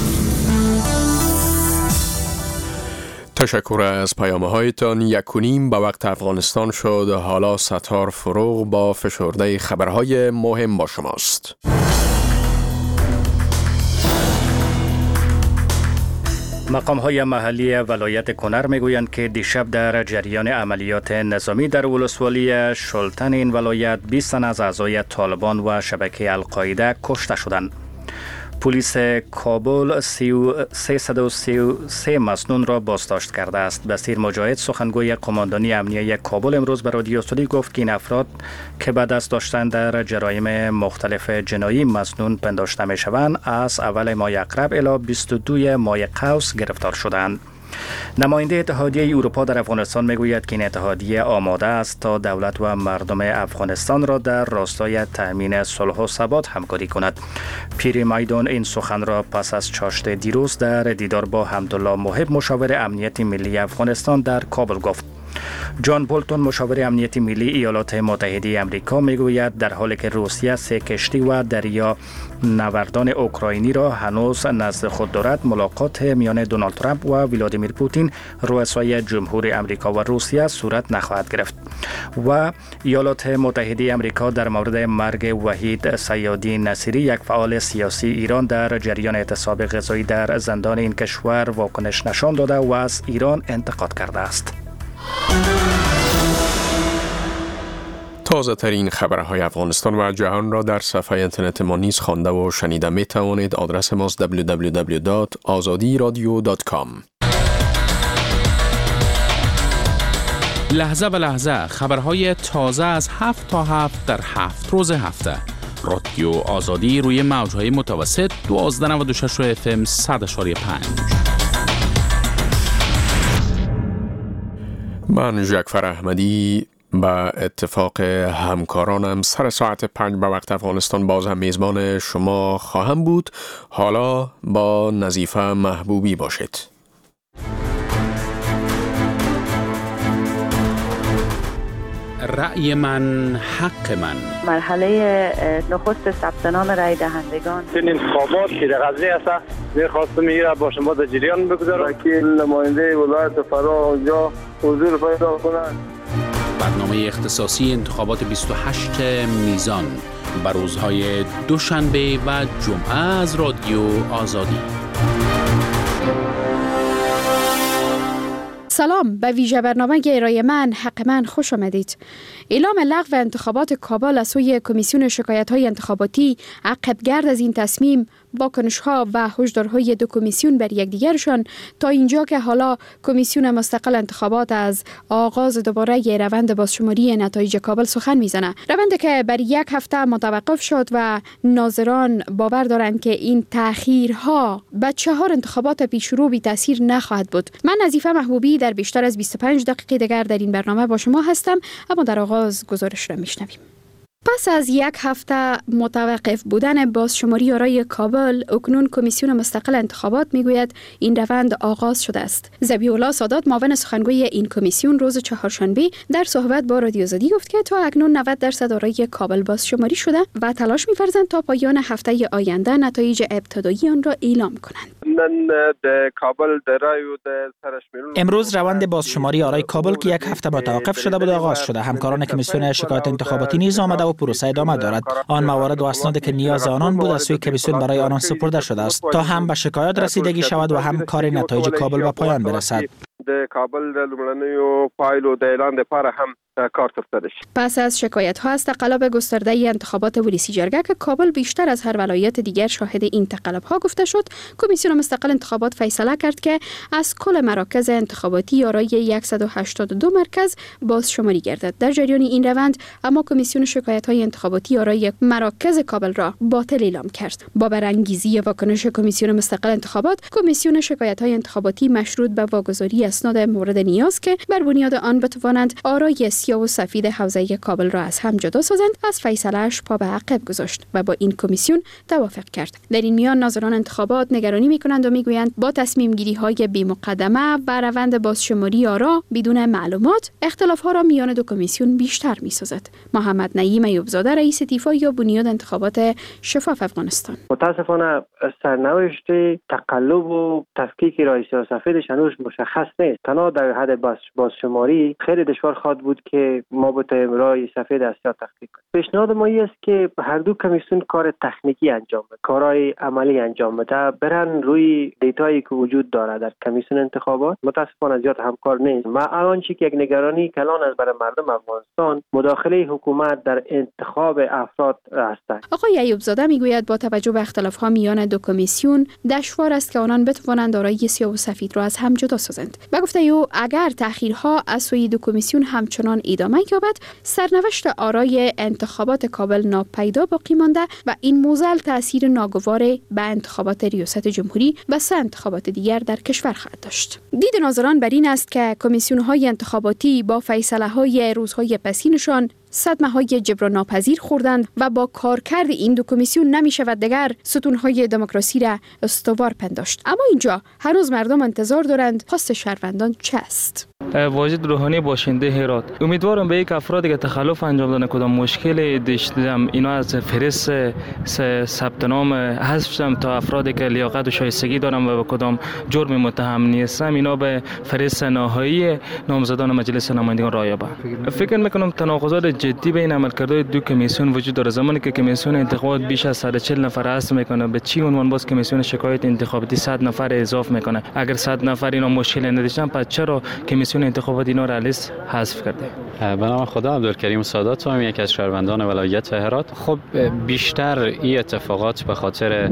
تشکر از پیامه هایتان. یک و نیم به وقت افغانستان شد. حالا ستار فروغ با فشرده خبرهای مهم با شماست. مقام‌های محلی ولایت کنر میگویند که دیشب در جریان عملیات نظامی در ولسوالی شلتن این ولایت بیست تن از اعضای طالبان و شبکه القاعده کشته شدند. پلیس کابل سیصد و سی و سه مسنون را بازداشت کرده است. بصیر مجاهد سخنگوی قماندانی امنیه کابل امروز به رادیو سعودی گفت که این افراد که به دست داشتن در جرایم مختلف جنایی مسنون پنداشته می شوند از اول ماه اقرب الی بیست و دو ماه قوس گرفتار شدند. نماینده اتحادیه اروپا در افغانستان میگوید که این اتحادیه آماده است تا دولت و مردم افغانستان را در راستای تأمین صلح و ثبات همکاری کند. پیری میدان این سخن را پس از چاشت دیروز در دیدار با حمدالله محب مشاور امنیت ملی افغانستان در کابل گفت. جان بولتون مشاور امنیت ملی ایالات متحده آمریکا میگوید در حالی که روسیه سه کشتی و دریا نوردان اوکراینی را هنوز نزد خود دارد، ملاقات میان دونالد ترامپ و ولادیمیر پوتین رؤسای جمهور آمریکا و روسیه صورت نخواهد گرفت. و ایالات متحده آمریکا در مورد مرگ وحید صیادی نصیری یک فعال سیاسی ایران در جریان اعتصاب غذایی در زندان این کشور واکنش نشان داده و از ایران انتقاد کرده است. تازه ترین خبرهای افغانستان و جهان را در صفحه اینترنت ما نیز خوانده و شنیده می توانید. آدرس ماست دبلیو دبلیو دبلیو دات آزادی رادیو دات کام. لحظه به لحظه خبرهای تازه از هفت تا هفت در هفت روز هفته. رادیو آزادی روی موجهای متوسط دوازده و نود و شش اف ام صد و پنج. من جعفر احمدی به اتفاق همکارانم سر ساعت پنج به وقت افغانستان باز هم میزبان شما خواهم بود. حالا با نظیفه محبوبی باشید. رأی من حق من. مرحله نخست ثبت نام رأی دهندگان. این انتخابات که در قضیه است می‌خواستم میره با شما در جریان بگذارم. وکیل نماینده ولایت فرا اونجا حضور پیدا کنند. برنامه اختصاصی انتخابات بیست و هشت میزان بر روزهای دوشنبه و جمعه از رادیو آزادی. سلام، به ویژه برنامه ارائه من حق من خوش آمدید. اعلام لغو انتخابات کابل از سوی کمیسیون شکایت‌های انتخاباتی عقب گرد از این تصمیم واکنش‌ها و هشدارهای دو کمیسیون بر یکدیگرشان تا اینجا که حالا کمیسیون مستقل انتخابات از آغاز دوباره روند بازشماری نتایج کابل سخن میزنه. روندی که بر یک هفته متوقف شد و ناظران باور دارند که این تأخیرها به چهار انتخابات پیشرو بی تاثیر نخواهد بود. من نظیفه محبوبی در بیشتر از بیست و پنج دقیقه دیگر در این برنامه با شما هستم، اما در آغاز گزارش را میشنویم. پس از یک هفته متوقف بودن بازشماری آرای کابل، اکنون کمیسیون مستقل انتخابات میگوید این روند آغاز شده است. ذبیح‌الله سادات معاون سخنگوی این کمیسیون روز چهارشنبه در صحبت با رادیو آزادی گفت که تا اکنون نود درصد آرای کابل بازشماری شده و تلاش می‌ورزند تا پایان هفته آینده نتایج ابتدایی آن را اعلام کنند. امروز روند بازشماری آرای کابل که یک هفته متوقف شده بود آغاز شده. همکاران کمیسیون شکایت انتخاباتی نیز آمده و پروسه ادامه دارد. آن موارد و اسنادی که نیاز آنان بود از سوی کمیسیون برای آنان سپرده شده است تا هم به شکایت رسیدگی شود و هم کار نتایج کابل به پایان برسد. د کابل د لومړنیو پایلو د اعلان لپاره هم کار افتاده شد. پس از شکایت ها از تقلب گسترده انتخابات ریاسی جرگه که کابل بیشتر از هر ولایت دیگر شاهد این تقلب ها گفته شد، کمیسیون مستقل انتخابات فیصله کرد که از کل مراکز انتخاباتی یارای صد و هشتاد و دو مرکز بازشماری گردد. در جریان این روند اما کمیسیون شکایت های انتخاباتی یارای مراکز کابل را باطل اعلام کرد. با برانگیزی واکنش کمیسیون مستقل انتخابات، کمیسیون شکایت های انتخاباتی مشروط به واگذاری اسناد مورد نیاز که بر بنیاد آن بتوانند آرای سیاه و سفید حوزه کابل را از هم جدا سازند، از فیصله‌اش پا به عقب گذاشت و با این کمیسیون توافق کرد. در این میان ناظران انتخابات نگرانی می‌کنند و می‌گویند با تصمیم گیری های بی مقدمه و روند بازشماری آرا بدون معلومات، اختلاف‌ها را میان دو کمیسیون بیشتر می‌سازد. محمد نعیم ایوبزاده، رئیس تیفا یا بنیاد انتخابات شفاف افغانستان: متاسفانه سرنوشت تقلب و تفکیک رای سیاه سفیدش هنوز مشخص نیست. تنها در حد بازشماری خیلی دشوار خواهد بود که ما بتوانیم رای سفید از سیاه تفکیک کنیم. پیشنهاد ما است که هر دو کمیسیون کار تکنیکی انجام بده، کارهای عملی انجام بده، برن روی دیتایی که وجود داره در کمیسیون انتخابات. متاسفانه زیاد همکار نیست. ما الان چی که یک نگرانی کلان از برای مردم افغانستان مداخله حکومت در انتخاب افراد است. آقای ایوبزاده میگوید با توجه به اختلاف‌ها میان دو کمیسیون دشوار است که آنان بتوانند آرای سیاه و سفید را از هم جدا سازند. و گفته او اگر تأخیرها از سوی دو کمیسیون همچنان ادامه یابد، سرنوشت آرای انتخابات کابل ناپیدا باقی مانده و این موزل تأثیر ناگوار به انتخابات ریاست جمهوری و سه انتخابات دیگر در کشور خواهد داشت. دید ناظران بر این است که کمیسیون‌های انتخاباتی با فیصله‌های روزهای پسینشان صدمه‌های جبران ناپذیر خوردند و با کارکرد این دو کمیسیون نمی شود دیگر ستون‌های دموکراسی را استوار پنداشت. اما اینجا هنوز مردم انتظار دارند خواست شهروندان چه است. واجد روحانی باشنده هرات، امیدوارم به یک افرادی که تخلف انجام دادن کدام مشکل داشتم اینا از فهرست ثبت نام حذف شدم تا افرادی که لیاقت و شایستگی دارن و به کدام جرم متهم نیستم اینا به فهرست نهایی نامزدان مجلس نمایندگان راه یابند. فکر میکنم تناقضات جدی بین عملکردهای دو کمیسیون وجود داره. زمانی که کمیسیون انتخابات بیش از صد و چهل نفر حذف میکنه، به چی عنوان باز کمیسیون شکایت انتخاباتی صد نفر اضافه میکنه؟ اگر صد نفر اینا مشکل نداشتن پس چرا کمیسیون انتخابات اینا را لیست حذف کرده؟ به نام خدا، عبدالکریم سادات هم یک از شهروندان ولایت هرات. خب بیشتر این اتفاقات به خاطر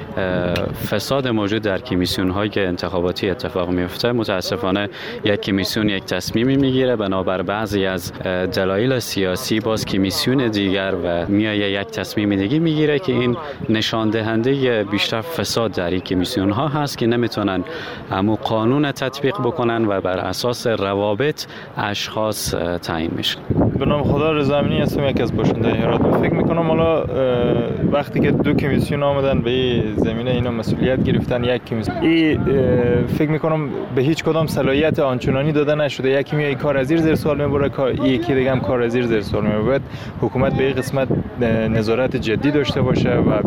فساد موجود در کمیسیون های انتخاباتی اتفاق میفته. متاسفانه یک کمیسیون یک تصمیمی میگیره بنابر بعضی از دلایل سیاسی، باز کمیسیون دیگر و میایه یک تصمیم دیگه میگیره که این نشان دهنده بیشتر فساد در این کمیسیون ها هست که نمیتونن همون قانون تطبیق بکنن و بر اساس روابط اشخاص تعیین میشن. به نام خدا، رضا امینی هستم، یک از باشنده هرات. فکر میکنم حالا وقتی که دو کمیسیون آمدن به این زمینه اینا مسئولیت گرفتن، یک کمیسیون ای فکر میکنم به هیچ کدام صلاحیت آنچنانی داده نشده. یکی میای کار از زیر زیر سوال میبره، یکی دیگه هم کار از زیر زیر سوال میبره. حکومت به این قسمت نظارت جدی داشته باشه و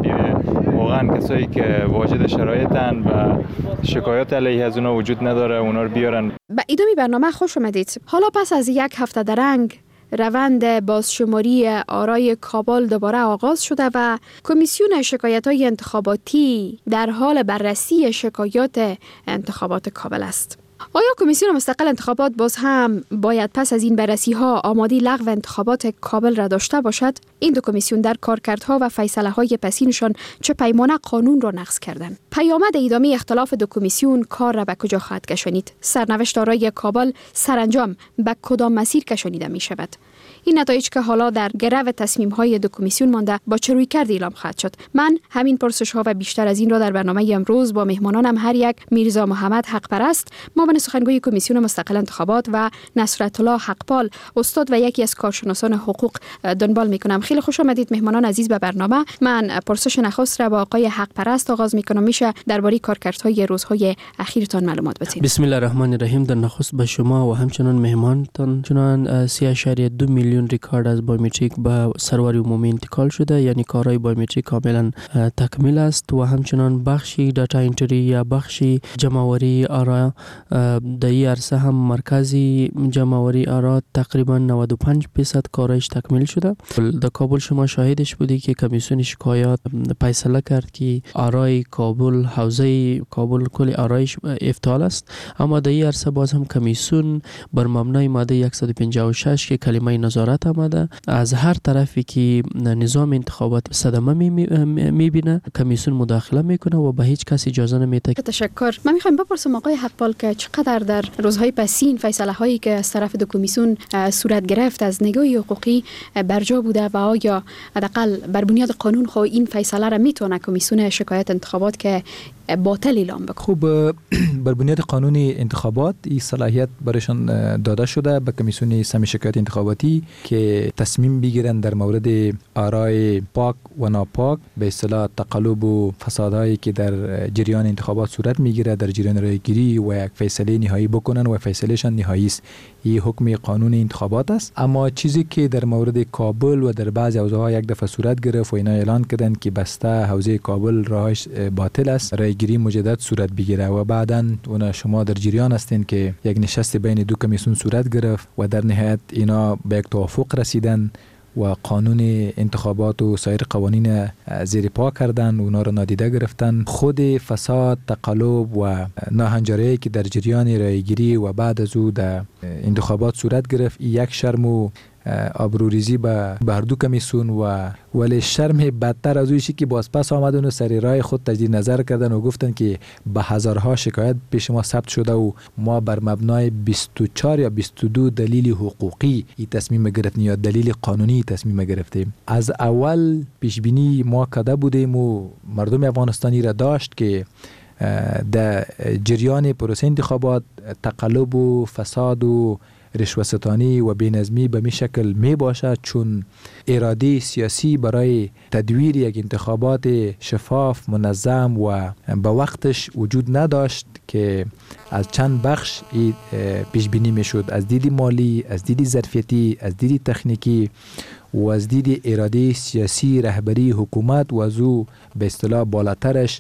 واقعا کسایی که واجد شرایطن و شکایات علیه از اونا وجود نداره اونا رو بیارن. به ادامه برنامه خوش آمدید. حالا پس از یک هفته درنگ روند بازشماری آرای کابل دوباره آغاز شده و کمیسیون شکایت‌های انتخاباتی در حال بررسی شکایات انتخابات کابل است. آیا کمیسیون مستقل انتخابات باز هم باید پس از این بررسی ها آماده لغو انتخابات کابل را داشته باشد؟ این دو کمیسیون در کارکردها و فیصله های پسینشان چه پیمانه قانون را نقض کردند؟ پیامد ادامه اختلاف دو کمیسیون کار را به کجا خواهد کشانید؟ سرنوشت آرای کابل سرانجام به کدام مسیر کشانیده می شود؟ این نتایج که حالا در گرو تصمیم های دو کمیسیون مانده با چه رویکردی اعلام خواهد شد؟ من همین پرسش ها و بیشتر از این را در برنامه امروز با مهمانانم هر یک میرزا محمد حق پرست، معاون سخنگوی کمیسیون مستقل انتخابات و نصرت الله حقپال، استاد و یکی از کارشناسان حقوق دنبال میکنم. خیلی خوش آمدید مهمانان عزیز به برنامه. من پرسش نخست را با آقای حق پرست آغاز میکنم. میشه درباره کارکردهای روزهای اخیرتان معلومات بدید؟ بسم الله الرحمن الرحیم. در نخست به شما و همچنان مهمانتان چنان سه اشاریه دو میلیون ریکارد از بایومتریک به سرور عمومی انتقال شده، یعنی کارهای بایومتریک کاملا تکمیل است و همچنان بخشی داتا انتری یا بخشی جمع‌آوری آرا در این عرصه هم مرکزی جمع‌آوری آرا تقریبا نود و پنج درصد کارش تکمیل شده. در کابل شما شاهدش بودی که کمیسیون شکایات فیصله کرد که آرای کابل، حوزه کابل کل آرایش افتعال است، اما در این عرصه باز هم کمیسیون بر مبنای ماده صد و پنجاه و شش که کلمه نظارت آمده از هر طرفی که نظام انتخابات صدمه میبینه کمیسیون مداخله میکنه و به هیچ کس اجازه نمیده. تشکر. من میخوایم بپرسم آقای حقپال که چقدر در روزهای پسین فیصله هایی که از طرف دو کمیسیون صورت گرفت از نگاه حقوقی برجا بوده و آیا حداقل بر بنیاد قانون خو این فیصله را میتونه کمیسیون شکایت انتخابات که باطل اعلام بکنه؟ خوب، بر بنیاد قانون انتخابات این صلاحیت برایشان داده شده به کمیسیون سمی شکایت انتخاباتی که تصمیم بگیرند در مورد آرای پاک و ناپاک، به اصطلاح تقلب و فسادهایی که در جریان انتخابات صورت میگیره در جریان رایگیری و یک فیصله نهایی بکنن و فیصلهشان نهایی است. این حکم قانون انتخابات است. اما چیزی که در مورد کابل و در بعضی حوزه‌ها یک دفعه صورت گرفت و اینا اعلان کردند که بسته حوزه کابل راهش باطل است، رایگیری مجدد صورت بگیره و بعداً اون شما در جریان هستین که یک نشست بین دو کمیسیون صورت گرفت و در نهایت اینا به یک توافق رسیدن و قانون انتخابات و سایر قوانین زیر پا کردن و اونا رو نادیده گرفتن. خود فساد، تقلب و ناهنجاری که در جریان رایگیری و بعد از او در انتخابات صورت گرفت یک شرم و آبروریزی به هر دو کمیسیون و ولی شرم بدتر از اویشی که باز پس آمدن و سری رای خود تجدید نظر کردن و گفتن که به هزارها شکایت پیش ما ثبت شده و ما بر مبنای بیست و چهار یا بیست و دو دلیل حقوقی این تصمیم گرفتیم یا دلیل قانونی تصمیم گرفتیم. از اول پیش بینی ما کرده بودیم و مردم افغانستانی را داشت که در جریان پروسه انتخابات تقلب و فساد و رشوه‌ستانی و بی‌نظمی به می شکل می باشد، چون اراده سیاسی برای تدویر یک انتخابات شفاف، منظم و به وقتش وجود نداشت که از چند بخش پیش بینی می شد، از دید مالی، از دید ظرفیتی، از دید تکنیکی و از دید اراده سیاسی رهبری حکومت و از او به اصطلاح بالاترش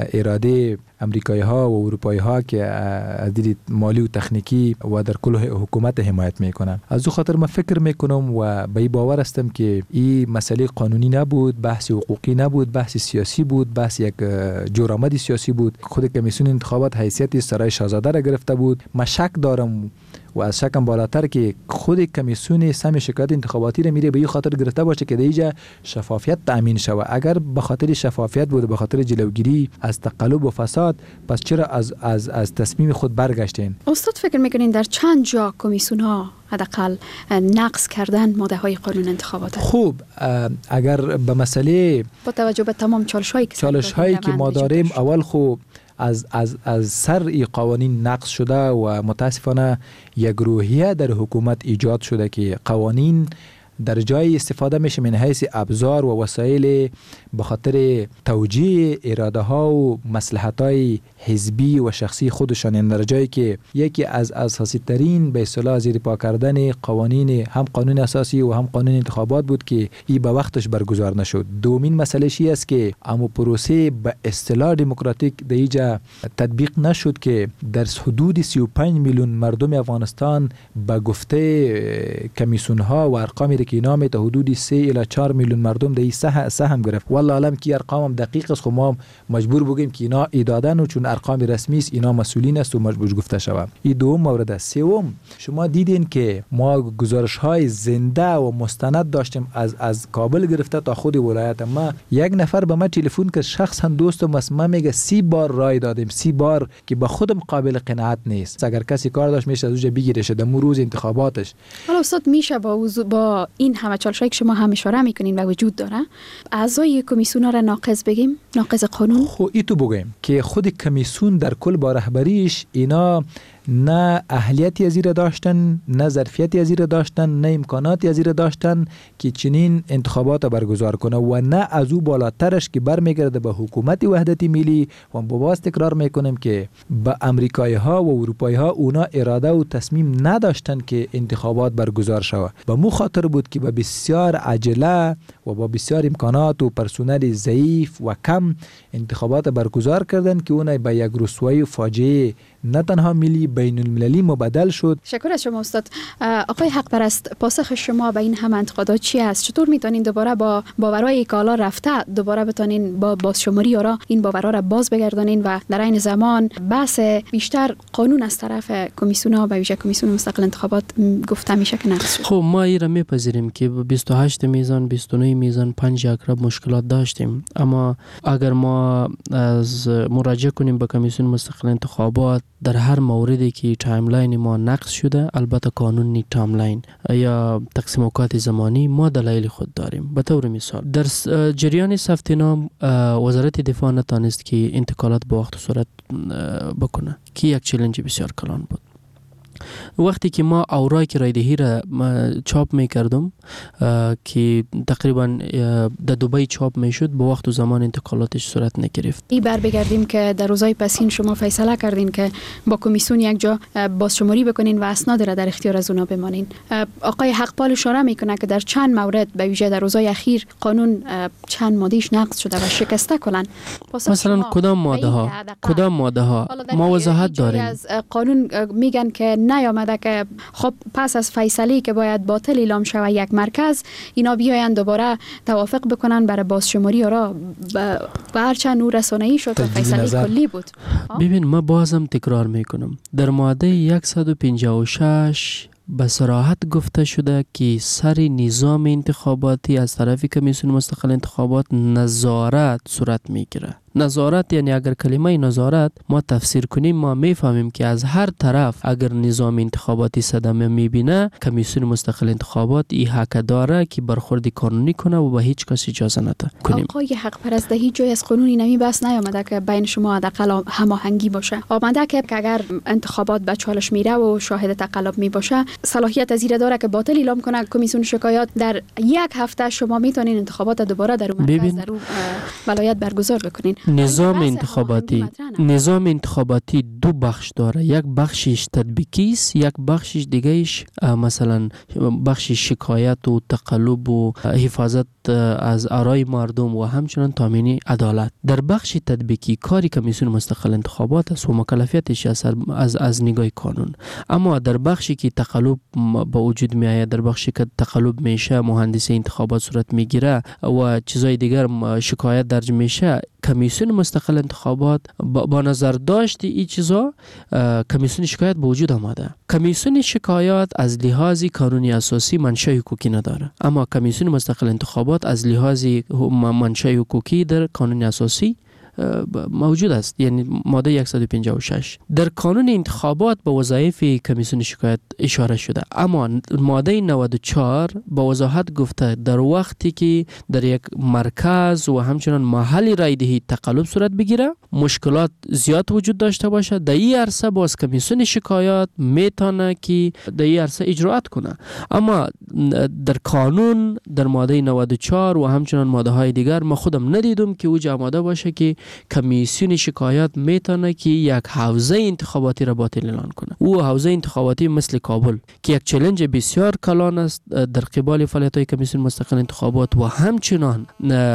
اراده امریکایی ها و اروپایی ها که از دید مالی و تکنیکی و در کل حکومت حمایت میکنن. از او خاطر من فکر میکنم و به این باور هستم که این مسئله قانونی نبود، بحث حقوقی نبود، بحث سیاسی بود، بحث یک جرآمد سیاسی بود. خود کمیسیون انتخابات حیثیت سرای شاهزاده را گرفته بود. من شک دارم و از شکم بالاتر که خود کمیسیون سمی شکایت انتخاباتی را میره به این خاطر گرفته باشه که دیجا شفافیت تامین شود. اگر به خاطر شفافیت بود، به خاطر جلوگیری از تقلب و فساد، پس چرا از از از تصمیم خود برگشتین؟ استاد فکر میکنین در چند جا کمیسیون ها حداقل نقض کردن ماده های قانون انتخابات؟ خوب، اگر به مسئله با توجه به تمام چالش هایی که چالش هایی که ما داریم، اول خوب از از از سر ای قوانین نقض شده و متاسفانه یک روحیه در حکومت ایجاد شده که قوانین در جای استفاده میشه من حیث ابزار و وسایل به خاطر توجیه اراده ها و مصلحت های حزبی و شخصی خودشان، در جایی که یکی از اساسی ترین به اصطلاح زیر پا کردن قوانین هم قانون اساسی و هم قانون انتخابات بود که ای به وقتش برگزار نشد. دومین مسئله چی است که اما پروسه به اصطلاح دموکراتیک در اینجا تطبیق نشد که در حدود سی و پنج میلیون مردم افغانستان به گفته کمیسیون ها و ارقامی که نام تا حدود سه الی چهار میلیون مردم در این سهم گرفت. والله علم که ارقام دقیق است، خب ما مجبور بگیم که اینا ایدادن و چون ارقام رسمی است اینا مسئولین است و مجبور گفته شود. این دوم مورد است. سوم، شما دیدین که ما گزارش های زنده و مستند داشتیم از از کابل گرفته تا خود ولایت. ما یک نفر به ما تلفن کرد، شخصا دوستم است، ما میگه سی بار رای دادیم، سی بار که به خودم قابل قناعت نیست. اگر کسی کار داشت میشه از اونجا بگیره شده مو روز انتخاباتش. حالا استاد میشه با با این همه چالشایی که شما هم اشاره میکنین و وجود داره اعضای کمیسیون را ناقض بگیم، ناقض قانون؟ خب ای تو بگیم که خود کمیسیون در کل با رهبریش اینا نه اهلیتی از این داشتن، نه ظرفیتی از این داشتن، نه امکاناتی از این داشتن که چنین انتخابات برگزار کنه و نه از او بالاترش که برمیگرده به حکومت وحدت ملی. و با باز تکرار میکنیم که به امریکایی ها و اروپایی ها اونا اراده و تصمیم نداشتن که انتخابات برگزار شود. به مو خاطر بود که با بسیار عجله و با بسیار امکانات و پرسنل ضعیف و کم انتخابات برگزار کردن که اونای به یک رسوایی فاجعه نه تنها ملی بین المللی مبادل شد. شکر از شما استاد. آقای حق پرست، پاسخ شما به این همه انتقادات چی است؟ چطور میتونین دوباره با باورهای که حالا رفته دوباره بتونین با بازشماری را این باورها را باز بگردانین و در این زمان بحث بیشتر قانون از طرف کمیسیون ها و ویژه کمیسیون مستقل انتخابات گفته میشه که نقض شد؟ خب ما این را میپذیریم که بیست و هشت میزان، بیست و نه میزان، پنج اقرب مشکلات داشتیم، اما اگر ما از مراجعه کنیم به کمیسیون مستقل انتخابات در هر موردی که تایملاین ما نقض شده، البته قانونی تایملاین یا تقسیم اوقات زمانی، ما دلایل خود داریم. به طور مثال در جریان ثبت نام وزارت دفاع نتانست که انتقالات با وقت و صورت بکنه که یک چالش بسیار کلان بود. وقتی که ما اوراق رایدهی را چاپ میکردم که تقریبا در دبی چاپ میشد، با وقت و زمان انتقالاتش صورت نگرفت. ای بر بگردیم که در روزهای پسین شما فیصله کردین که با کمیسیون یک جا بازشماری بکنین و اسناد را در اختیار از اونا بمانین. آقای حقپال اشاره میکنه که در چند مورد به ویژه در روزهای اخیر قانون چند مادهش نقض شده و شکسته کلن. مثلا کدام ماده ها کدام ماده ها ما وضاحت داریم. از قانون میگن که نیامده که خب پس از فیصله که باید باطل اعلام شود یک مرکز، اینا بیاین دوباره توافق بکنن برای بازشماری را به هر چند نور رسانه‌ای شد و فیصله کلی بود. ببین ما بازم تکرار میکنم، در ماده صد و پنجاه و شش به صراحت گفته شده که سر نظام انتخاباتی از طرف کمیسیون مستقل انتخابات نظارت صورت میگیره. نظارت یعنی اگر کلمه نظارت ما تفسیر کنیم، ما میفهمیم که از هر طرف اگر نظام انتخاباتی صدمه میبینه، کمیسیون مستقل انتخابات این حق داره که برخورد قانونی کنه و به هیچ کس اجازه نده کنیم. آقای حق پرست، در هیچ جای از قانونی نمی بحث نیامده که بین شما حداقل هماهنگی باشه. آمده که اگر انتخابات به چالش میره و شاهد تقلب می باشه، صلاحیت از این داره که باطل اعلام کنه کمیسیون شکایات. در یک هفته شما میتونین انتخابات دوباره در اون مرکز در اون ولایت برگزار بکنین. نظام انتخاباتی نظام انتخاباتی دو بخش داره، یک بخشش تطبیقی است، یک بخشش دیگهش مثلا بخش شکایت و تقلب و حفاظت از آرای مردم و همچنان تامین عدالت. در بخش تطبیقی کاری کمیسیون مستقل انتخابات است و مکلفیتش از از نگاه قانون، اما در بخشی که تقلب با وجود می آید، در بخشی که تقلب میشه، مهندسی انتخابات صورت میگیره و چیزای دیگر شکایت درج میشه، کمیسیون مستقل انتخابات با نظر داشت این چیزا کمیسیون شکایت به وجود آمده. کمیسیون شکایات از لحاظ قانونی اساسی منشأ حقوقی نداره، اما کمیسیون مستقل انتخابات از لحاظ منشأ حقوقی در قانون اساسی موجود است، یعنی ماده صد و پنجاه و شش. در قانون انتخابات به وظایف کمیسیون شکایت اشاره شده، اما ماده نود و چهار با وضاحت گفته در وقتی که در یک مرکز و همچنان محل رایدهی تقلب صورت بگیره، مشکلات زیاد وجود داشته باشه، در این عرصه باز کمیسیون شکایات میتونه که در این عرصه اجراات کنه. اما در قانون در ماده نود و چهار و همچنان ماده های دیگر ما خودم ندیدم که اوج آماده باشه که کمیسیون شکایت میتونه که یک حوزه انتخاباتی را باطل اعلان کنه. او حوزه انتخاباتی مثل کابل که یک چالش بسیار کلان است در قبال فعالیت‌های کمیسیون مستقل انتخابات، و همچنان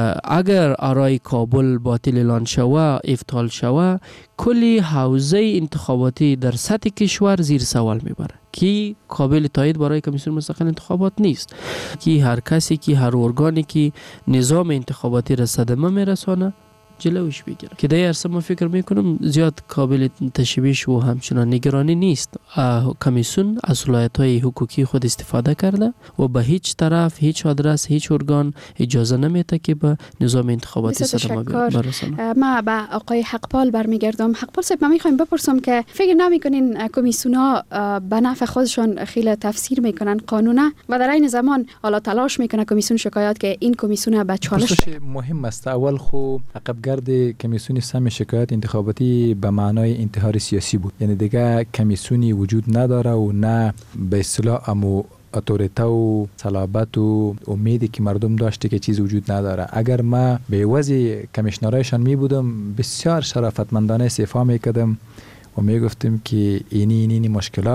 اگر آرای کابل باطل اعلان شوه، ابطال شوه، کلی حوزه انتخاباتی در سطح کشور زیر سوال میبره که قابل تایید برای کمیسیون مستقل انتخابات نیست، که هر کسی که هر ارگانی که نظام انتخاباتی را صدمه میرسانه جلوش بگیره، که در عرصه ما فکر میکنم زیاد قابل تشویش و همچنان نگرانی نیست. کمیسیون از صلاحیت‌های حقوقی خود استفاده کرده و به هیچ طرف، هیچ آدرس، هیچ ارگان اجازه نمیده که به نظام انتخاباتی صدمه برسانه. ما به آقای حقپال برمیگردم. حقپال صاحب، من میخوایم بپرسم که فکر نمیکنین کمیسیون‌ها به نفع خودشون خیلی تفسیر میکنن قانونه و در این زمان حالا تلاش میکنه کمیسیون شکایات که این کمیسیون به چالش مهم است؟ اول خو عقب گرد کمیسیون سم شکایت انتخاباتی به معنای انتحار سیاسی بود، یعنی دیگه کمیسیونی وجود نداره و نه به اصطلاح امو اتوریته و صلابت و امیدی که مردم داشته که چیز وجود نداره. اگر ما به وضع کمیشنرایشان می بودم، بسیار شرافتمندانه استعفا میکردم و میگفتم که اینی اینی مشکلات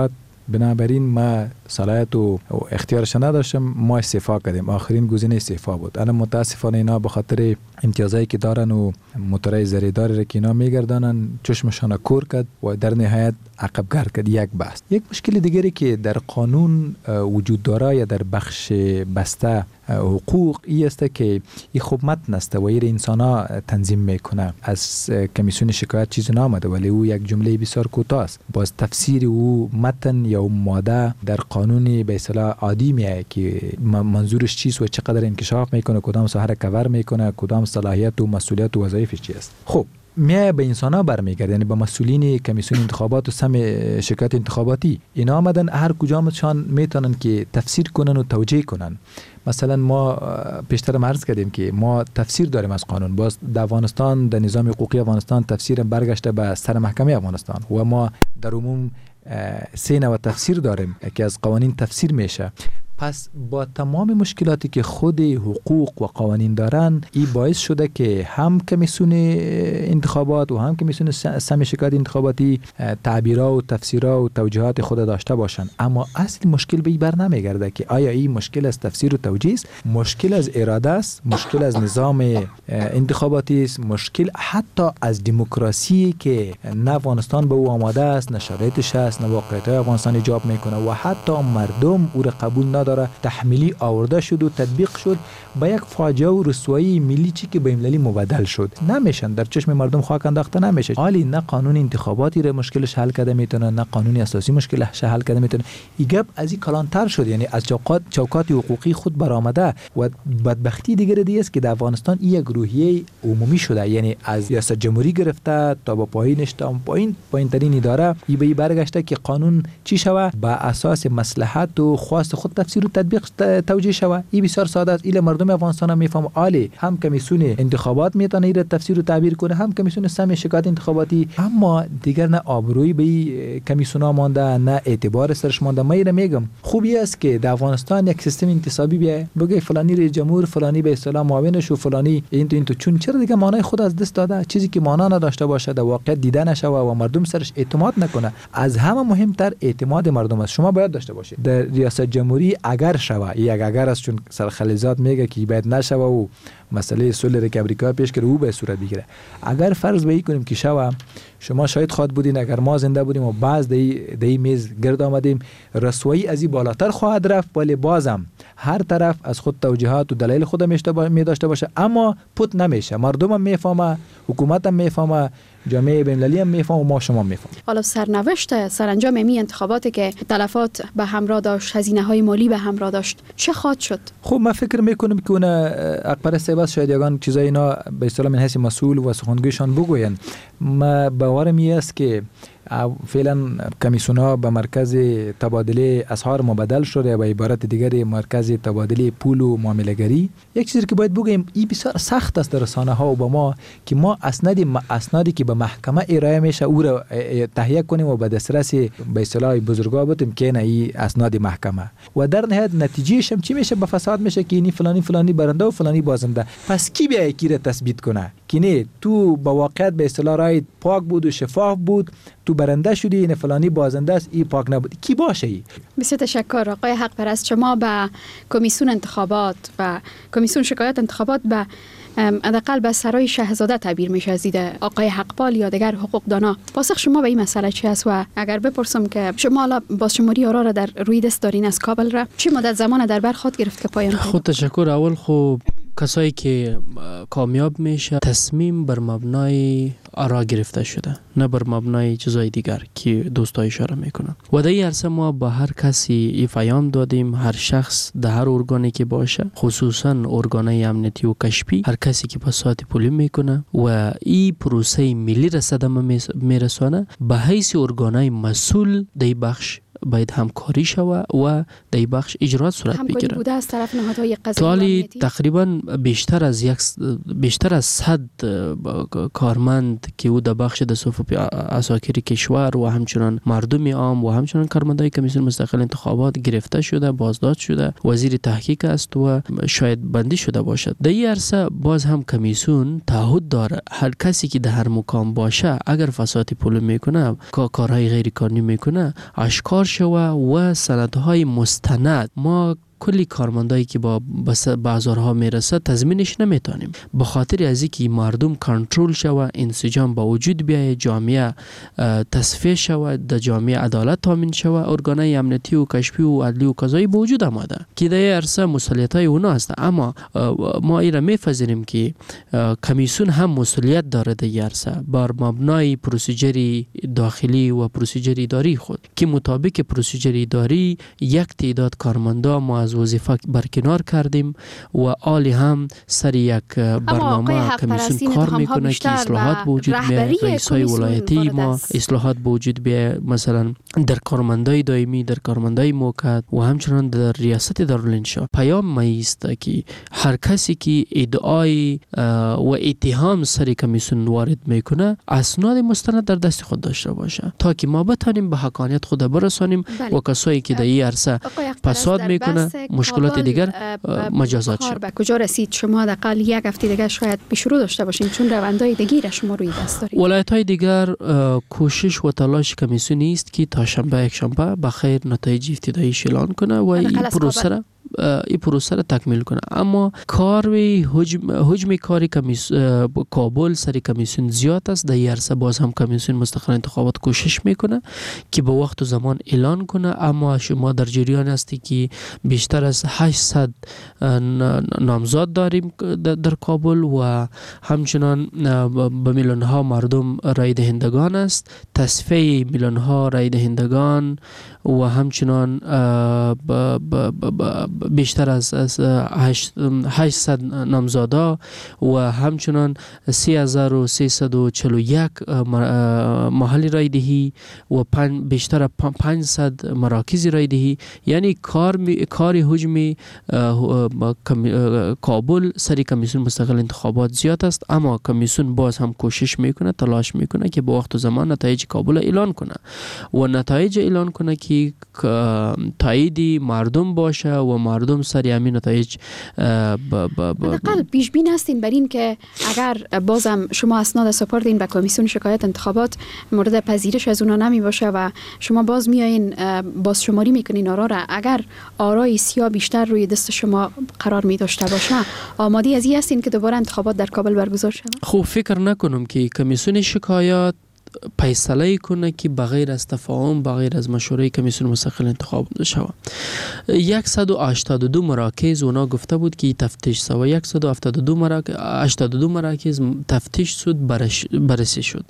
بنابراین ما صلاحیت و اختیارش نداشتم، ما استعفا کردیم. آخرین گزینه استعفا بود. الان متاسفانه اینا به خاطر امتیازایی که دارن و موتورای زریداری را که اینا میگردانن چشمشان کور کرد و در نهایت عقب گرد کرد. یک بحث. یک مشکل دیگری که در قانون وجود داره یا در بخش بسته حقوق ای است که این خوب متن است و این انسان ها تنظیم میکنه. از کمیسیون شکایت چیزی نامده ولی او یک جمله بسیار کوتاه است. باز تفسیر او متن یا ماده در قانون به اصطلاح عادی میایه که منظورش چیست و چقدر انکشاف میکنه، کدام ساحه را کور میکنه، کدام صلاحیت و مسئولیت و وظایفش چی است. خب میایه به انسانا برمیگرده، یعنی به مسئولین کمیسیون انتخابات و سم شکایت انتخاباتی. اینا آمدن هر کجامشان میتونن که تفسیر کنن و توجیه کنن. مثلا ما پیشتر عرض کردیم که ما تفسیر داریم از قانون. باز در افغانستان در نظام حقوقی افغانستان تفسیر برگشته به سر محکمه افغانستان و ما در عموم سه نوع تفسیر داریم که از قوانین تفسیر میشه. پس با تمام مشکلاتی که خود حقوق و قوانین دارن، این باعث شده که هم کمیسیون انتخابات و هم کمیسیون سم شکایت انتخاباتی تعبیرها و تفسیرها و توجیهات خود داشته باشن. اما اصل مشکل به این بر نمیگرده که آیا این مشکل از تفسیر و توجیه است، مشکل از اراده است، مشکل از نظام انتخاباتی است، مشکل حتی از دموکراسی که نه افغانستان به او آماده است، نه شرایطش است، نه واقعیت افغانستان ایجاب میکنه و حتی مردم او را قبول نداره. تحمیلی آورده شد و تطبیق شد با یک فاجعه و رسوایی ملی چی که بین المللی مبدل شد. نمیشن در چشم مردم خاک انداخته نمیشه. حالی نه قانون انتخاباتی را مشکلش حل کرده میتونه، نه قانون اساسی مشکلش حل کرده میتونه. این گپ از این کلانتر شد، یعنی از چوکات چوکات حقوقی خود برآمده. و بدبختی دیگه دی است که در افغانستان این یک روحیه عمومی شده، یعنی از ریاست جمهوری گرفته تا با پایینش تا پایین پایین ترین اداره ای به برگشته که قانون چی شوه با اساس مصلحت و خواست خود تفسیر و تطبیق توجیه شوه. این بسیار ساده است. ایله مردم افغانستان هم میفهمه. عالی هم کمیسیون انتخابات میتونه این تفسیر و تعبیر کنه، هم کمیسیون سم شکایت انتخاباتی. اما دیگر نه آبرویی به کمیسیون ها مانده، نه اعتبار سرش مانده. من اینو میگم خوبی است که در افغانستان یک سیستم انتصابی بیه، بگه فلانی رئیس جمهور، فلانی به اصطلاح معاونش و فلانی این تو این تو چون چرا دیگه معنای خود از دست داده، چیزی که معنا نداشته باشه در واقع دیده نشه و مردم سرش اعتماد نکنه. از همه مهمتر اعتماد مردم است. شما باید داشته باشید در ریاست جمهوری اگر شوه، یک اگر است چون سرخلیزات میگه که باید نشوه و مسئله صلح که امریکا پیش کرده او به صورت بگیره. اگر فرض به کنیم که شوه، شما شاید خواهد بودین اگر ما زنده بودیم و باز دی دی میز گرد آمدیم، رسوایی از این بالاتر خواهد رفت، ولی بازم هر طرف از خود توجیهات و دلایل خود می داشته باشه، اما پوت نمیشه. مردم هم میفهمه، حکومت هم میفهمه، جامعه بین‌المللی هم میفهمه و ما شما میفهمیم. حالا سرنوشت سرانجام می انتخاباتی که تلفات به همراه داشت، هزینه‌های مالی به همراه داشت، چه خواهد شد؟ خب من فکر میکنم که اون اکبر صاحب شاید یگان چیزای اینا به اصطلاح من حیث مسئول و سخنگویشان بگوین. ما باورم است که فعلا کمیسیون‌ها به مرکز تبادله اسعار مبادل شده، به عبارت دیگری مرکز تبادله پول و معامله‌گری. یک چیزی که باید بگیم این بسیار سخت است در رسانه‌ها و با ما که ما اسنادی اسنادی که به محکمه ارائه میشه او را تهیه کنیم و به دسترس به اصطلاح بزرگا بتیم که نه این اسناد محکمه و در نهایت نتیجهش هم چی میشه؟ به فساد میشه که این فلانی فلانی برنده و فلانی بازنده. پس کی بیا کی را تثبیت کنه که نه تو با واقعیت به اصطلاح رای پاک بود و شفاف بود، تو برنده شدی، این فلانی بازنده است، این پاک نبود. کی باشه ای؟ بسیار تشکر آقای حق پرست. شما به کمیسیون انتخابات و کمیسیون شکایت انتخابات به حداقل به سرای شاهزاده تعبیر میشه از دید آقای حقپال یا دیگر حقوقدانا. پاسخ شما به این مسئله چی است؟ و اگر بپرسم که شما حالا بازشماری آرا را در روی دست دارین از کابل را، چه مدت زمان در بر خود گرفت که پایان خود تشکر. اول خب کسایی که کامیاب میشه تصمیم بر مبنای آرا گرفته شده، نه بر مبنای چیزای دیگر که دوستای اشاره میکنن. و در این عرصه ما با هر کسی ای پیام دادیم، هر شخص در هر ارگانی که باشه، خصوصا ارگانای امنیتی و کشفی، هر کسی که فساد پولی میکنه و این پروسه ملی را صدمه میرسانه، به حیث ارگانای مسئول در بخش باید همکاری شوه و در این بخش اجرات صورت بگیره. همکاری بوده از طرف نهادهای قضایی تقریبا بیشتر از یک بیشتر از صد کارمند که او در بخش د صفوف عساکر کشور و همچنان مردم عام و همچنان کارمندای کمیسیون مستقل انتخابات گرفته شده، بازداشت شده، وزیر تحقیق است و شاید بندی شده باشد. در این عرصه باز هم کمیسیون تعهد داره هر کسی که در هر مقام باشه اگر فساد پول میکنه، کارهای غیر قانونی میکنه، اشکار شوه و سندهای مستند ما کلی کارمندایی که با بازارها میرسه تضمینش نمیتونیم، به خاطر از اینکه مردم کنترل شوه، انسجام با وجود بیاید، جامعه تصفیه شوه، در جامعه عدالت تامین شوه، ارگانهای امنیتی و کشفی و عدلی و قضایی به وجود آمده که در عرصه مسئولیت های اونا است. اما ما ایره میپذیریم که کمیسیون هم مسئولیت داره در عرصه بر مبنای پروسیجری داخلی و پروسیجری اداری خود که مطابق پروسیجری اداری یک تعداد کارمندا ما از وظیفه برکنار کردیم و آلی هم سر یک برنامه کمیسیون کار میکنه که اصلاحات به وجود بیاید، رئیسای ولایتی ما اصلاحات به وجود بیاید، مثلا در کارمندای دائمی، در کارمندای موقت و همچنان در ریاست دارالانشا. پیام ما است که هر کسی که ادعای و اتهام سر کمیسیون وارد میکنه اسناد مستند در دست خود داشته باشه تا که ما بتونیم به حقانیت خود برسانیم و کسایی که در این عرصه فساد میکنه مشکلات دیگر مجازات شد. به کجا رسید؟ شما حداقل یک هفته دیگر شاید پیش رو داشته باشین چون روندهای دیگر شما روی دست دارید. ولایت‌های دیگر کوشش و تلاش کمیسیون است که تا شنبه یک شنبه بخیر نتایج ابتداییش اعلان کنه و این پروسه این پروسه را تکمیل کنه. اما کار و حجم حجم کاری کابل سر کمیسیون زیاد است. در عرصه باز هم کمیسیون مستقل انتخابات کوشش میکنه که به وقت و زمان اعلان کنه، اما شما در جریان هستی که بیشتر از هشتصد نامزد داریم در کابل و همچنان به میلیون ها مردم رای دهندگان است. تصفیه میلیون ها رای دهندگان و همچنان بیشتر از هشتصد نامزدا و همچنان سه هزار و سیصد و چهل و یک محلی رای دهی و بیشتر پانصد مراکز رای دهی. یعنی کار کاری حجم کابل سری کمیسیون مستقل انتخابات زیاد است، اما کمیسیون باز هم کوشش میکنه، تلاش میکنه که به وقت و زمان نتایج کابل اعلان کنه و نتایج اعلان کنه که تایید مردم باشه و مردم سری همین نتایج حداقل پیش بین هستین بر این که اگر بازم شما اسناد سپردین به کمیسیون شکایت انتخابات مورد پذیرش از اونا نمی باشه و شما باز میایین باز شماری میکنین آرا را، اگر آرای سیاه بیشتر روی دست شما قرار می داشته باشه آماده از این هستین که دوباره انتخابات در کابل برگزار شود؟ خب فکر نکنم که کمیسیون شکایات فیصله کنه که بغیر از تفاهم، بغیر از مشوره کمیسیون مستقل انتخاب شود. صد و هشتاد و دو مراکز اونا گفته بود که تفتیش شد، صد و هفتاد و دو مراکز هشتاد و دو مراکز تفتیش شد، بررسی شد.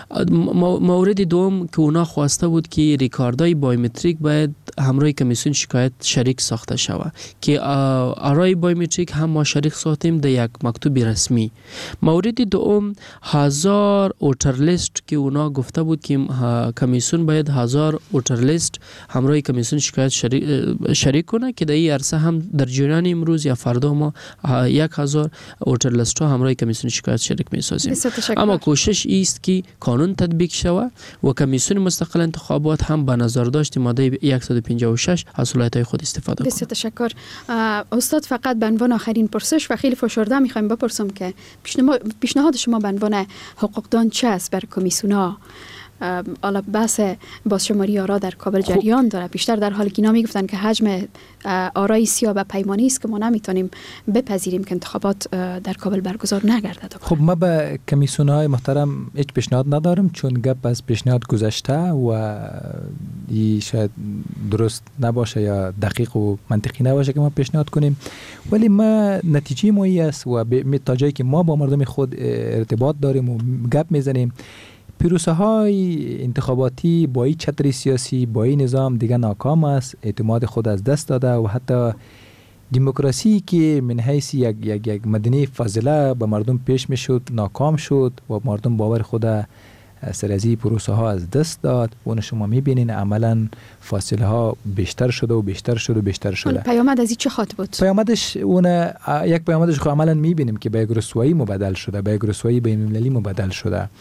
مورد دوم که اونا خواسته بود که ریکاردای بایومتریک باید همراه کمیسیون شکایت شریک ساخته شود که آرای بایومتریک هم ما شریک ساختیم در یک مکتوب رسمی. مورد دوم هزار اوتر لیست که اونا گفته بود که کمیسیون باید هزار اوتر لیست همراه کمیسیون شکایت شریک, شریک کنه که در این عرصه هم در جریان امروز یا فردا ما یک هزار اوتر لیست ها همراه کمیسیون شکایت شریک می سازیم. اما کوشش است که قانون تطبیق شود و کمیسیون مستقل انتخابات هم به نظر داشت ماده صد و پنجاه و شش از صلاحیت‌های خود استفاده کنه. بسیار تشکر. استاد فقط به عنوان آخرین پرسش و خیلی فشرده میخوایم بپرسم که پیشنهاد شما به عنوان حقوقدان چه است بر کمیسیونا؟ حالا بحث بازشماری آرا در کابل جریان داره، بیشتر در حالی که اینا میگفتن که حجم آرای سیاه به پیمانی است که ما نمیتونیم بپذیریم که انتخابات در کابل برگزار نگردد. خب ما به کمیسیون‌های محترم هیچ پیشنهاد ندارم چون گپ از پیشنهاد گذشته و این شاید درست نباشه یا دقیق و منطقی نباشه که ما پیشنهاد کنیم، ولی ما نتیجه ما است و تا جایی که ما با مردم خود ارتباط داریم و گپ میزنیم، پیروزه های انتخاباتی با این چتر سیاسی با این نظام دیگه ناکام است، اعتماد خود از دست داده و حتی دموکراسی که من حیث یک, یک, یک مدنی فاضله به مردم پیش می شد ناکام شد و مردم باور خود سر از این پروسه ها از دست داد و اون شما می بینین عملا فاصله ها بیشتر شده و بیشتر شده و بیشتر شده. پیامد از این چه خاطر بود؟ پیامدش اون یک پیامدش خو عملا می بینیم که به یک رسوایی مبدل شده، به یک رسوایی بین المللی مبدل شده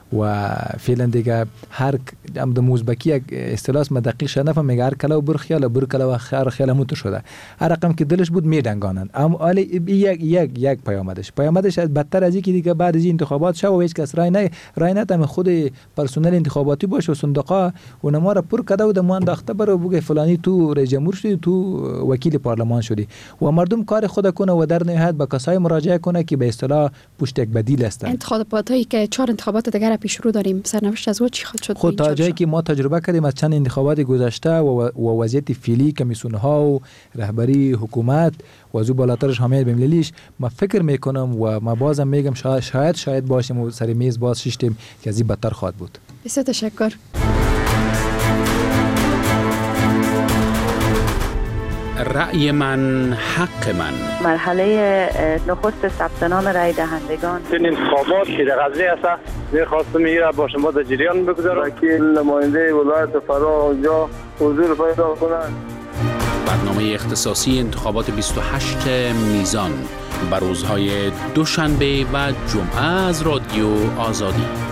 و فعلا دیگه هر ام د موزبکی یک اصطلاح ما دقیق شده نفهم میگه هر کلا و بر خیال بر کلا و خیر خیال موت شده هر رقم که دلش بود میدنگانن اما حالا یک یک یک پیامدش پیامدش بدتر از اینکه دیگه بعد از این انتخابات شو و هیچ کس رای نه رای ندم خود پرسنل انتخاباتی باشه و صندوقا و نما را پر کده و د مان داخته برو بگه فلانی تو رئیس جمهور شدی تو وکیل پارلمان شدی و مردم کار خود کنه و در نهایت به کسای مراجعه کنه که به اصطلاح پشت یک بدیل هستند. انتخاباتی که چهار انتخابات دیگر پیش رو داریم سرنوشت از او چی خواهد شد؟ خود تا جایی که ما تجربه کردیم از چند انتخابات گذشته و, و وضعیت فعلی کمیسیون ها و رهبری حکومت و از او بالاترش حمایت بین‌المللیش ما فکر میکنم و ما بازم میگم شاید شاید, شاید باشیم و سر میز باز شیشتیم که از این بدتر خواهد بود. بسیار تشکر. رأی من حق من. مرحله نخست ثبت نام رای دهندگان. این انتخابات که در غزه است می‌خواستم میره با شما در جریان بگذارم که نماینده ولایت فرا اونجا حضور پیدا کنند. برنامه اختصاصی انتخابات بیست و هشت میزان بر روزهای دوشنبه و جمعه از رادیو آزادی.